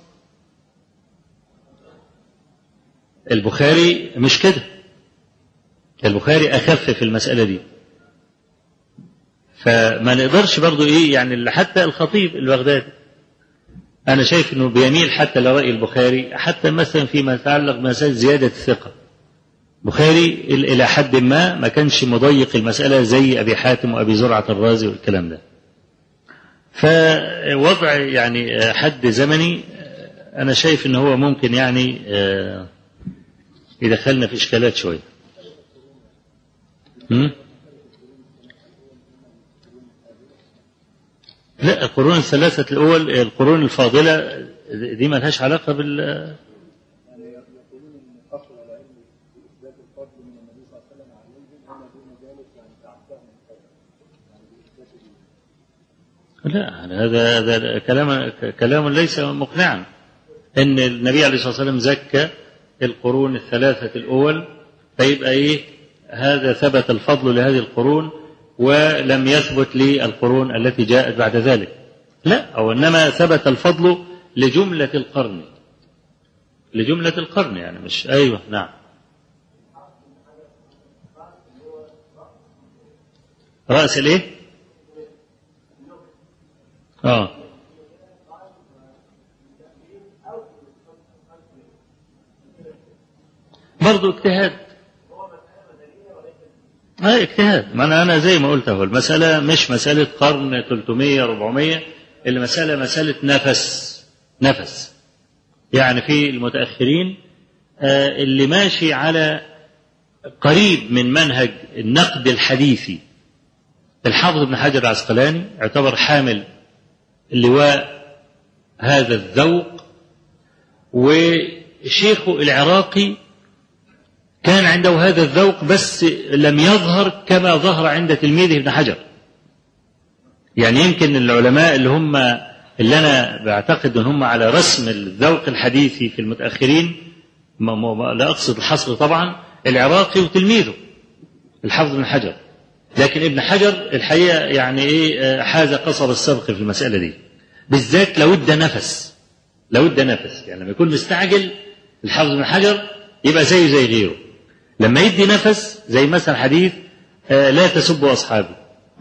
البخاري مش كده، البخاري أخف في المسألة دي. فما نقدرش برضو يعني حتى الخطيب البغدادي أنا شايف أنه بيميل حتى لرأي البخاري، حتى مثلا فيما يتعلق بمسألة زيادة الثقة. بخاري إلى حد ما كانش مضيق المسألة زي أبي حاتم وأبي زرعة الرازي والكلام ده. فوضع يعني حد زمني أنا شايف أنه هو ممكن يعني يدخلنا في إشكالات شوية. لا القرون الثلاثة الأول القرون الفاضلة دي ما لهاش علاقة بال لا هذا كلام ليس مقنعا. ان النبي عليه الصلاه والسلام زكى القرون الثلاثه الاول، فيبقى هذا ثبت الفضل لهذه القرون ولم يثبت للقرون التي جاءت بعد ذلك. لا او انما ثبت الفضل لجمله القرن يعني مش نعم. رأس برضو اجتهاد. اجتهاد. ما أنا زي ما قلت المسألة مش مسألة قرن 300 400، المسألة مسألة نفس. يعني في المتأخرين اللي ماشي على قريب من منهج النقد الحديثي. الحافظ ابن حجر العسقلاني اعتبر حامل اللواء هذا الذوق، وشيخه العراقي كان عنده هذا الذوق بس لم يظهر كما ظهر عند تلميذه ابن حجر. يعني يمكن العلماء اللي أنا بعتقد أن هم على رسم الذوق الحديثي في المتأخرين، لا أقصد الحصر طبعا، العراقي وتلميذه الحافظ ابن حجر. لكن ابن حجر الحقيقة يعني حاز قصب السبق في المسألة دي بالذات. لود نفس يعني لما يكون مستعجل الحافظ ابن حجر يبقى زي غيره. لما يدي نفس زي مثلا حديث لا تسبوا أصحابي.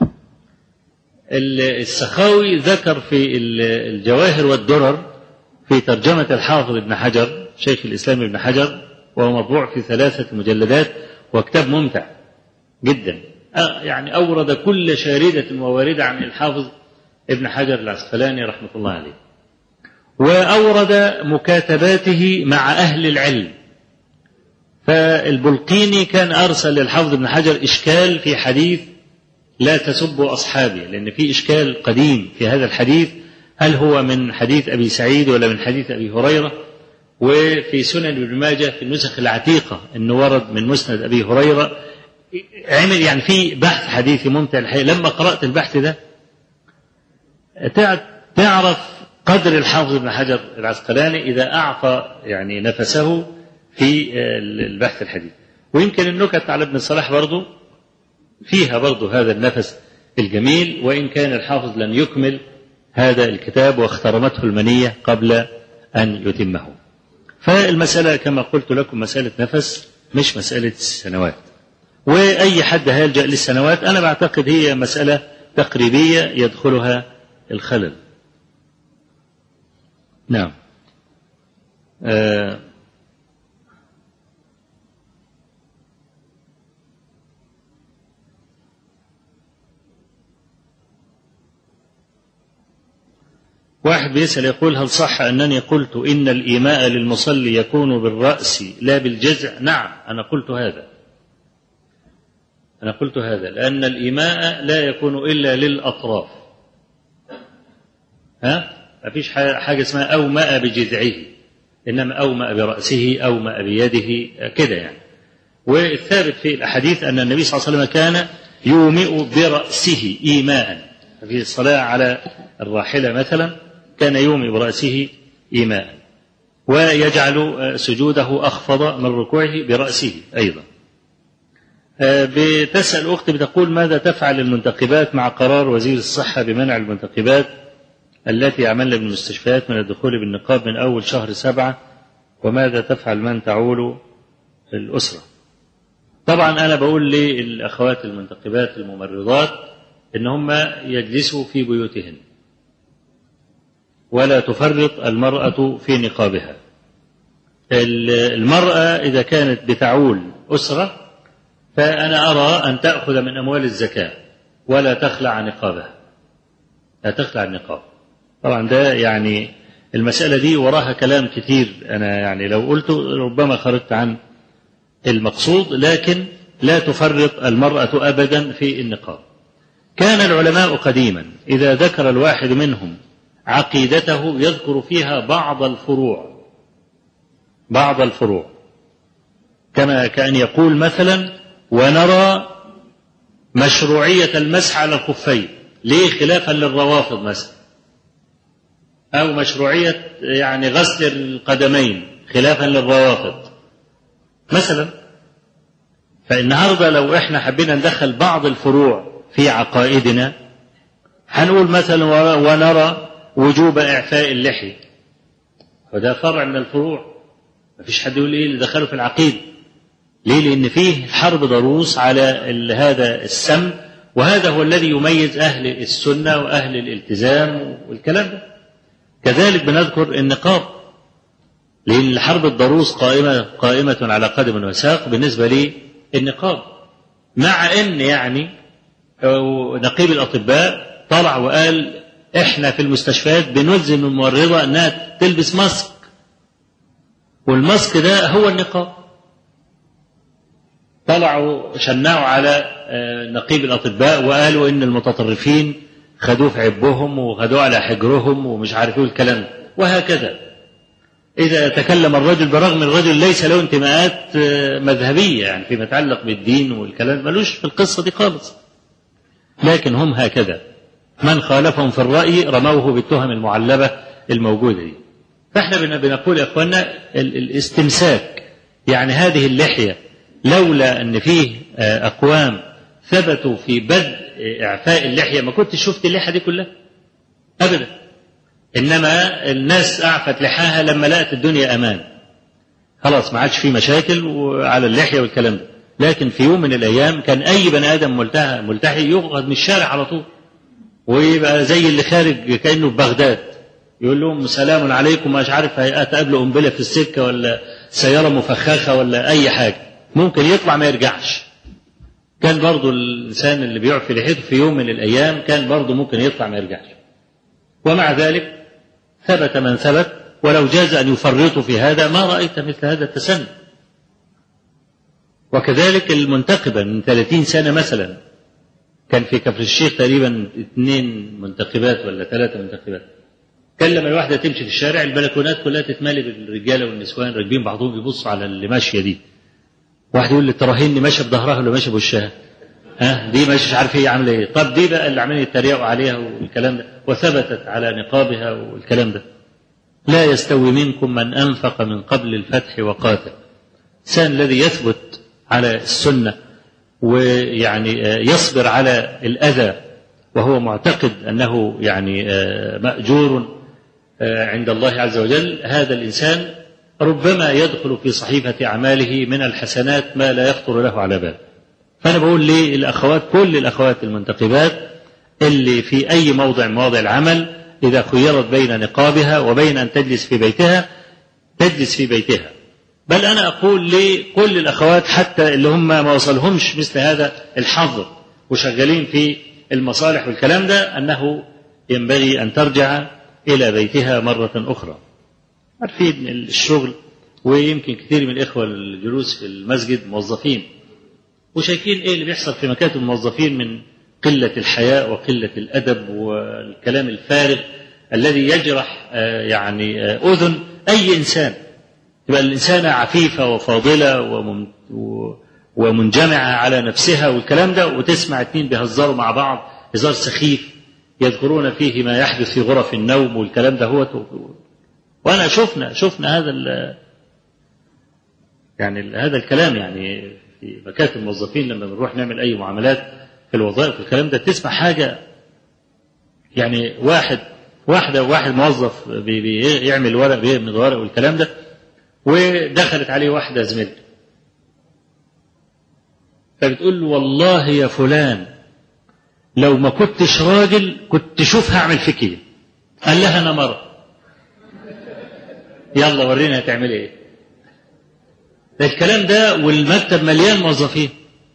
السخاوي ذكر في الجواهر والدرر في ترجمة الحافظ ابن حجر شيخ الإسلام ابن حجر، وهو مطبوع في 3 مجلدات وكتاب ممتع جدا. يعني أورد كل شاردة وواردة عن الحافظ ابن حجر العسقلاني رحمة الله عليه، وأورد مكاتباته مع أهل العلم. فالبلقيني كان أرسل للحافظ ابن حجر إشكال في حديث لا تسبوا أصحابي، لأن في إشكال قديم في هذا الحديث، هل هو من حديث أبي سعيد ولا من حديث أبي هريرة؟ وفي سنن ابن ماجه في النسخ العتيقة إنه ورد من مسند أبي هريرة. عمل يعني في بحث حديثي ممتع الحقيقة. لما قرأت البحث ده تعرف قدر الحافظ ابن حجر العسقلاني إذا أعطى يعني نفسه في البحث الحديث. ويمكن النكت على ابن صلاح برضو فيها برضو هذا النفس الجميل، وإن كان الحافظ لم يكمل هذا الكتاب واخترمته المنية قبل أن يتمه. فالمسألة كما قلت لكم مسألة نفس مش مسألة سنوات، وأي حد هيلجأ للسنوات أنا بعتقد هي مسألة تقريبية يدخلها الخلل. نعم. واحد بيسأل يقول هل صح أنني قلت إن الإيماء للمصلي يكون بالرأس لا بالجذع؟ نعم، أنا قلت هذا لأن الإيماء لا يكون إلا للأطراف. ما فيش حاجة اسمها أومأ بجذعه، إنما أومأ برأسه أومأ بيده كده يعني. والثابت في الأحاديث أن النبي صلى الله عليه وسلم كان يومئ برأسه إيماء في الصلاة على الراحلة مثلا، كان يومئ برأسه إيماء، ويجعل سجوده أخفض من ركوعه برأسه أيضا. بتسأل أختي بتقول ماذا تفعل المنتقبات مع قرار وزير الصحة بمنع المنتقبات التي يعملن بالمستشفيات من الدخول بالنقاب من أول شهر 7، وماذا تفعل من تعول الأسرة؟ طبعا أنا بقول للأخوات المنتقبات الممرضات إن هم يجلسوا في بيوتهن ولا تفرط المرأة في نقابها. المرأة إذا كانت بتعول أسرة فأنا أرى أن تأخذ من أموال الزكاة ولا تخلع نقابها، لا تخلع النقاب. طبعا ده يعني المسألة دي وراها كلام كثير، أنا يعني لو قلت ربما خرجت عن المقصود، لكن لا تفرط المرأة أبدا في النقاب. كان العلماء قديما إذا ذكر الواحد منهم عقيدته يذكر فيها بعض الفروع كما كأن يقول مثلا ونرى مشروعية المسح على الخفين، ليه؟ خلافا للروافض مثلا، أو مشروعية يعني غسل القدمين خلافا للروافض مثلا. فالنهاردة لو احنا حبينا ندخل بعض الفروع في عقائدنا هنقول مثلا ونرى وجوب إعفاء اللحية، وده فرع من الفروع، ما فيش حد يقول ايه اللي دخله في العقيدة. ليه؟ لأن فيه حرب ضروس على هذا السم، وهذا هو الذي يميز أهل السنة وأهل الالتزام والكلام ده. كذلك بنذكر النقاب، لأن الحرب الضروس قائمة على قدم وساق بالنسبة للنقاب، مع أن يعني نقيب الأطباء طلع وقال إحنا في المستشفيات بنلزم الممرضة أنها تلبس ماسك، والماسك ده هو النقاب. طلعوا شنعوا على نقيب الأطباء وقالوا إن المتطرفين خدوه في عبهم وخدوه على حجرهم ومش عارفوا الكلام، وهكذا. إذا تكلم الرجل برغم الرجل ليس له انتماءات مذهبية يعني فيما يتعلق بالدين والكلام، ملوش في القصة دي خالص، لكن هم هكذا، من خالفهم في الرأي رموه بالتهم المعلبة الموجودة دي. فإحنا بنقول يا أخوانا الاستمساك، يعني هذه اللحية لولا أن فيه أقوام ثبتوا في بدء إعفاء اللحية ما كنت شفت اللحية دي كلها أبدا، إنما الناس أعفت لحاها لما لقت الدنيا أمان، خلاص ما عادش فيه مشاكل على اللحية والكلام ده. لكن في يوم من الأيام كان أي بني آدم ملتحي يغض من الشارع على طول، ويبقى زي اللي خارج كأنه في بغداد، يقول لهم سلام عليكم، مش عارف هيقابله قنبلة في السكة ولا سيارة مفخخة ولا أي حاجة، ممكن يطلع ما يرجعش. كان برضو الإنسان اللي بيعفي لحيته في يوم من الأيام كان برضو ممكن يطلع ما يرجعش، ومع ذلك ثبت من ثبت، ولو جاز أن يفرطوا في هذا ما رأيت مثل هذا التسنن. وكذلك المنتقبة من 30 سنة مثلا كان في كفر الشيخ تقريبا 2 منتقبات ولا 3 منتقبات، كان لما الواحدة تمشي في الشارع البلكونات كلها تتملي بالرجالة والنسوان راكبين بعضهم يبصوا على اللي ماشية دي، واحد يقول لي تراهني ماشية بظهرها ولا ماشية بوشها؟ دي مش عارف هي عامله ايه، طب دي بقى اللي عمالين يتريقوا عليها والكلام ده، وثبتت على نقابها والكلام ده. لا يستوي منكم من أنفق من قبل الفتح وقاتل. الإنسان الذي يثبت على السنة ويعني يصبر على الأذى وهو معتقد أنه يعني مأجور عند الله عز وجل، هذا الإنسان ربما يدخل في صحيفة أعماله من الحسنات ما لا يخطر له على بال. فأنا بقول للأخوات، كل الأخوات المنتقبات اللي في أي موضع من مواضع العمل، إذا خيرت بين نقابها وبين أن تجلس في بيتها تجلس في بيتها. بل أنا أقول لكل الأخوات حتى اللي هم ما وصلهمش مثل هذا الحظ وشغالين في المصالح والكلام ده، أنه ينبغي أن ترجع إلى بيتها مرة أخرى. عارفين الشغل، ويمكن كثير من الإخوة الجلوس في المسجد موظفين وشايفين إيه اللي بيحصل في مكاتب الموظفين من قلة الحياء وقلة الأدب والكلام الفارغ الذي يجرح يعني أذن أي إنسان. يبقى الإنسانة عفيفة وفاضلة ومنجمعة على نفسها والكلام ده، وتسمع اتنين بيهزروا مع بعض هزار سخيف يذكرون فيه ما يحدث في غرف النوم والكلام ده هو. وأنا شفنا هذا الكلام يعني في مكاتب الموظفين لما بنروح نعمل أي معاملات في الوظائف والكلام ده، تسمع حاجة يعني واحد موظف بيعمل ورق بيعمل ورق والكلام ده، ودخلت عليه واحدة زميلته فبتقول له والله يا فلان لو ما كنتش راجل كنت شوف هعمل فيك ايه. قال لها انا مرة. يلا ورينا هتعمل ايه. الكلام ده والمكتب مليان موظفين،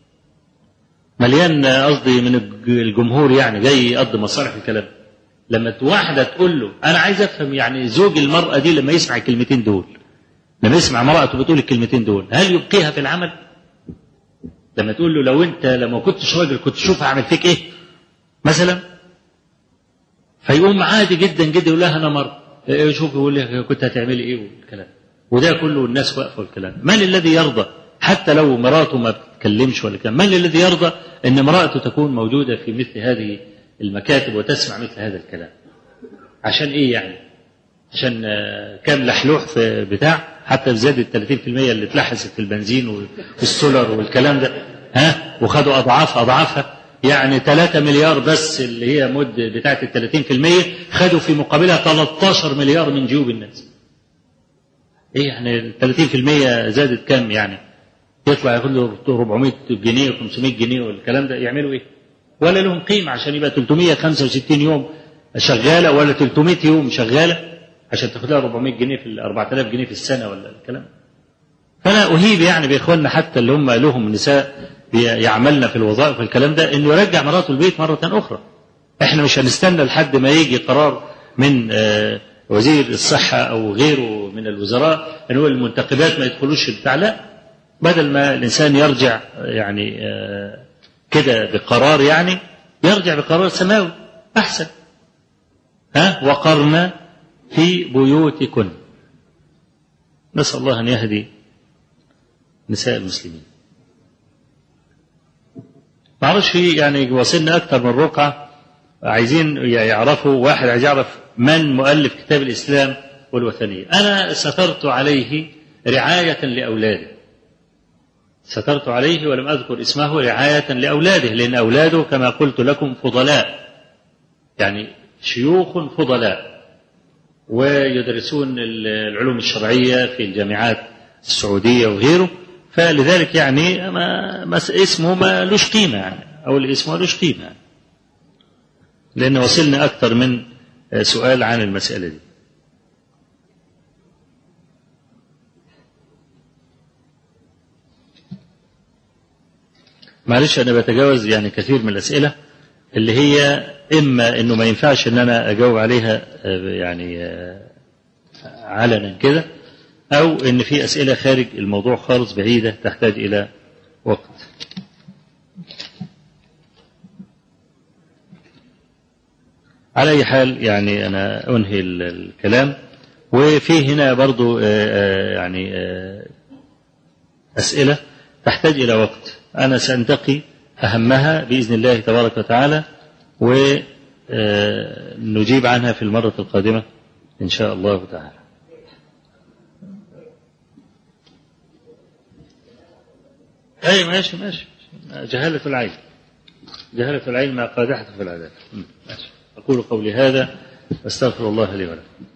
مليان قصدي من الجمهور يعني جاي يقضي مصالح الكلام. لما واحدة تقول له أنا عايز أفهم يعني زوج المرأة دي لما يسمع الكلمتين دول، لما يسمع مرأته بتقول الكلمتين دول، هل يبقيها في العمل؟ لما تقول له لو أنت لما كنتش راجل كنت شوف هعمل فيك إيه مثلا، فيقوم عادي جدا جدا يقول لها أنا مرة شوف يقول لي كنت هتعملي إيه والكلام. وده كله الناس واقفة والكلام. من الذي يرضى حتى لو مراته ما بتتكلمش ولا كلام، من الذي يرضى أن امرأته تكون موجودة في مثل هذه المكاتب وتسمع مثل هذا الكلام؟ عشان إيه يعني؟ عشان كام لحلوح في بتاع حتى زادت 30% اللي اتلحست في البنزين والسولر والكلام ده، وخدوا أضعافها يعني 3 مليار بس اللي هي مد بتاعت 30%، خدوا في مقابلها 13 مليار من جيوب الناس. ايه يعني 30% زادت كام يعني؟ يطلع ياخد له 400 جنيه و500 جنيه والكلام ده، يعملوا ايه؟ ولا لهم قيمة عشان يبقى 365 يوم شغالة ولا 300 يوم شغالة عشان تاخد لها 400 جنيه في 4000 جنيه في السنة ولا الكلام. فأنا أهيب يعني بإخواننا حتى اللي هم لهم نساء يعملنا في الوظائف والكلام ده إنه يرجع مراته البيت مرة أخرى. إحنا مش هنستنى لحد ما يجي قرار من وزير الصحة أو غيره من الوزراء إنه المنتقبات ما يدخلوش البتاع، لا، بدل ما الإنسان يرجع يعني كده بقرار، يعني يرجع بقرار سماوي أحسن. وقرنا في بيوتكن. نسأل الله أن يهدي نساء المسلمين. معرفش يعني وصلنا أكثر من رقعة عايزين يعرفوا. واحد عايز يعرف من مؤلف كتاب الإسلام والوثنية. أنا سترت عليه رعاية لأولاده، سترت عليه ولم أذكر اسمه رعاية لأولاده، لأن أولاده كما قلت لكم فضلاء، يعني شيوخ فضلاء ويدرسون العلوم الشرعية في الجامعات السعودية وغيره، فلذلك يعني ما اسمه ما لوش قيمة يعني، أو الاسم ما لوش قيمة يعني، لأن وصلنا أكثر من سؤال عن المسألة دي. معلش أنا بتجاوز يعني كثير من الأسئلة اللي هي إما إنه ما ينفعش إن أنا أجاوب عليها يعني علنا كده، أو إن في أسئلة خارج الموضوع خالص بعيدة تحتاج إلى وقت. على أي حال يعني أنا أنهي الكلام، وفي هنا برضو يعني أسئلة تحتاج إلى وقت. أنا سأنتقي أهمها بإذن الله تبارك وتعالى، ونجيب عنها في المرة القادمة إن شاء الله تعالى. أي ماشي جهالة العلم مع قادحة في العذاب. ماشي. أقول قولي هذا واستغفر الله لي ولكم.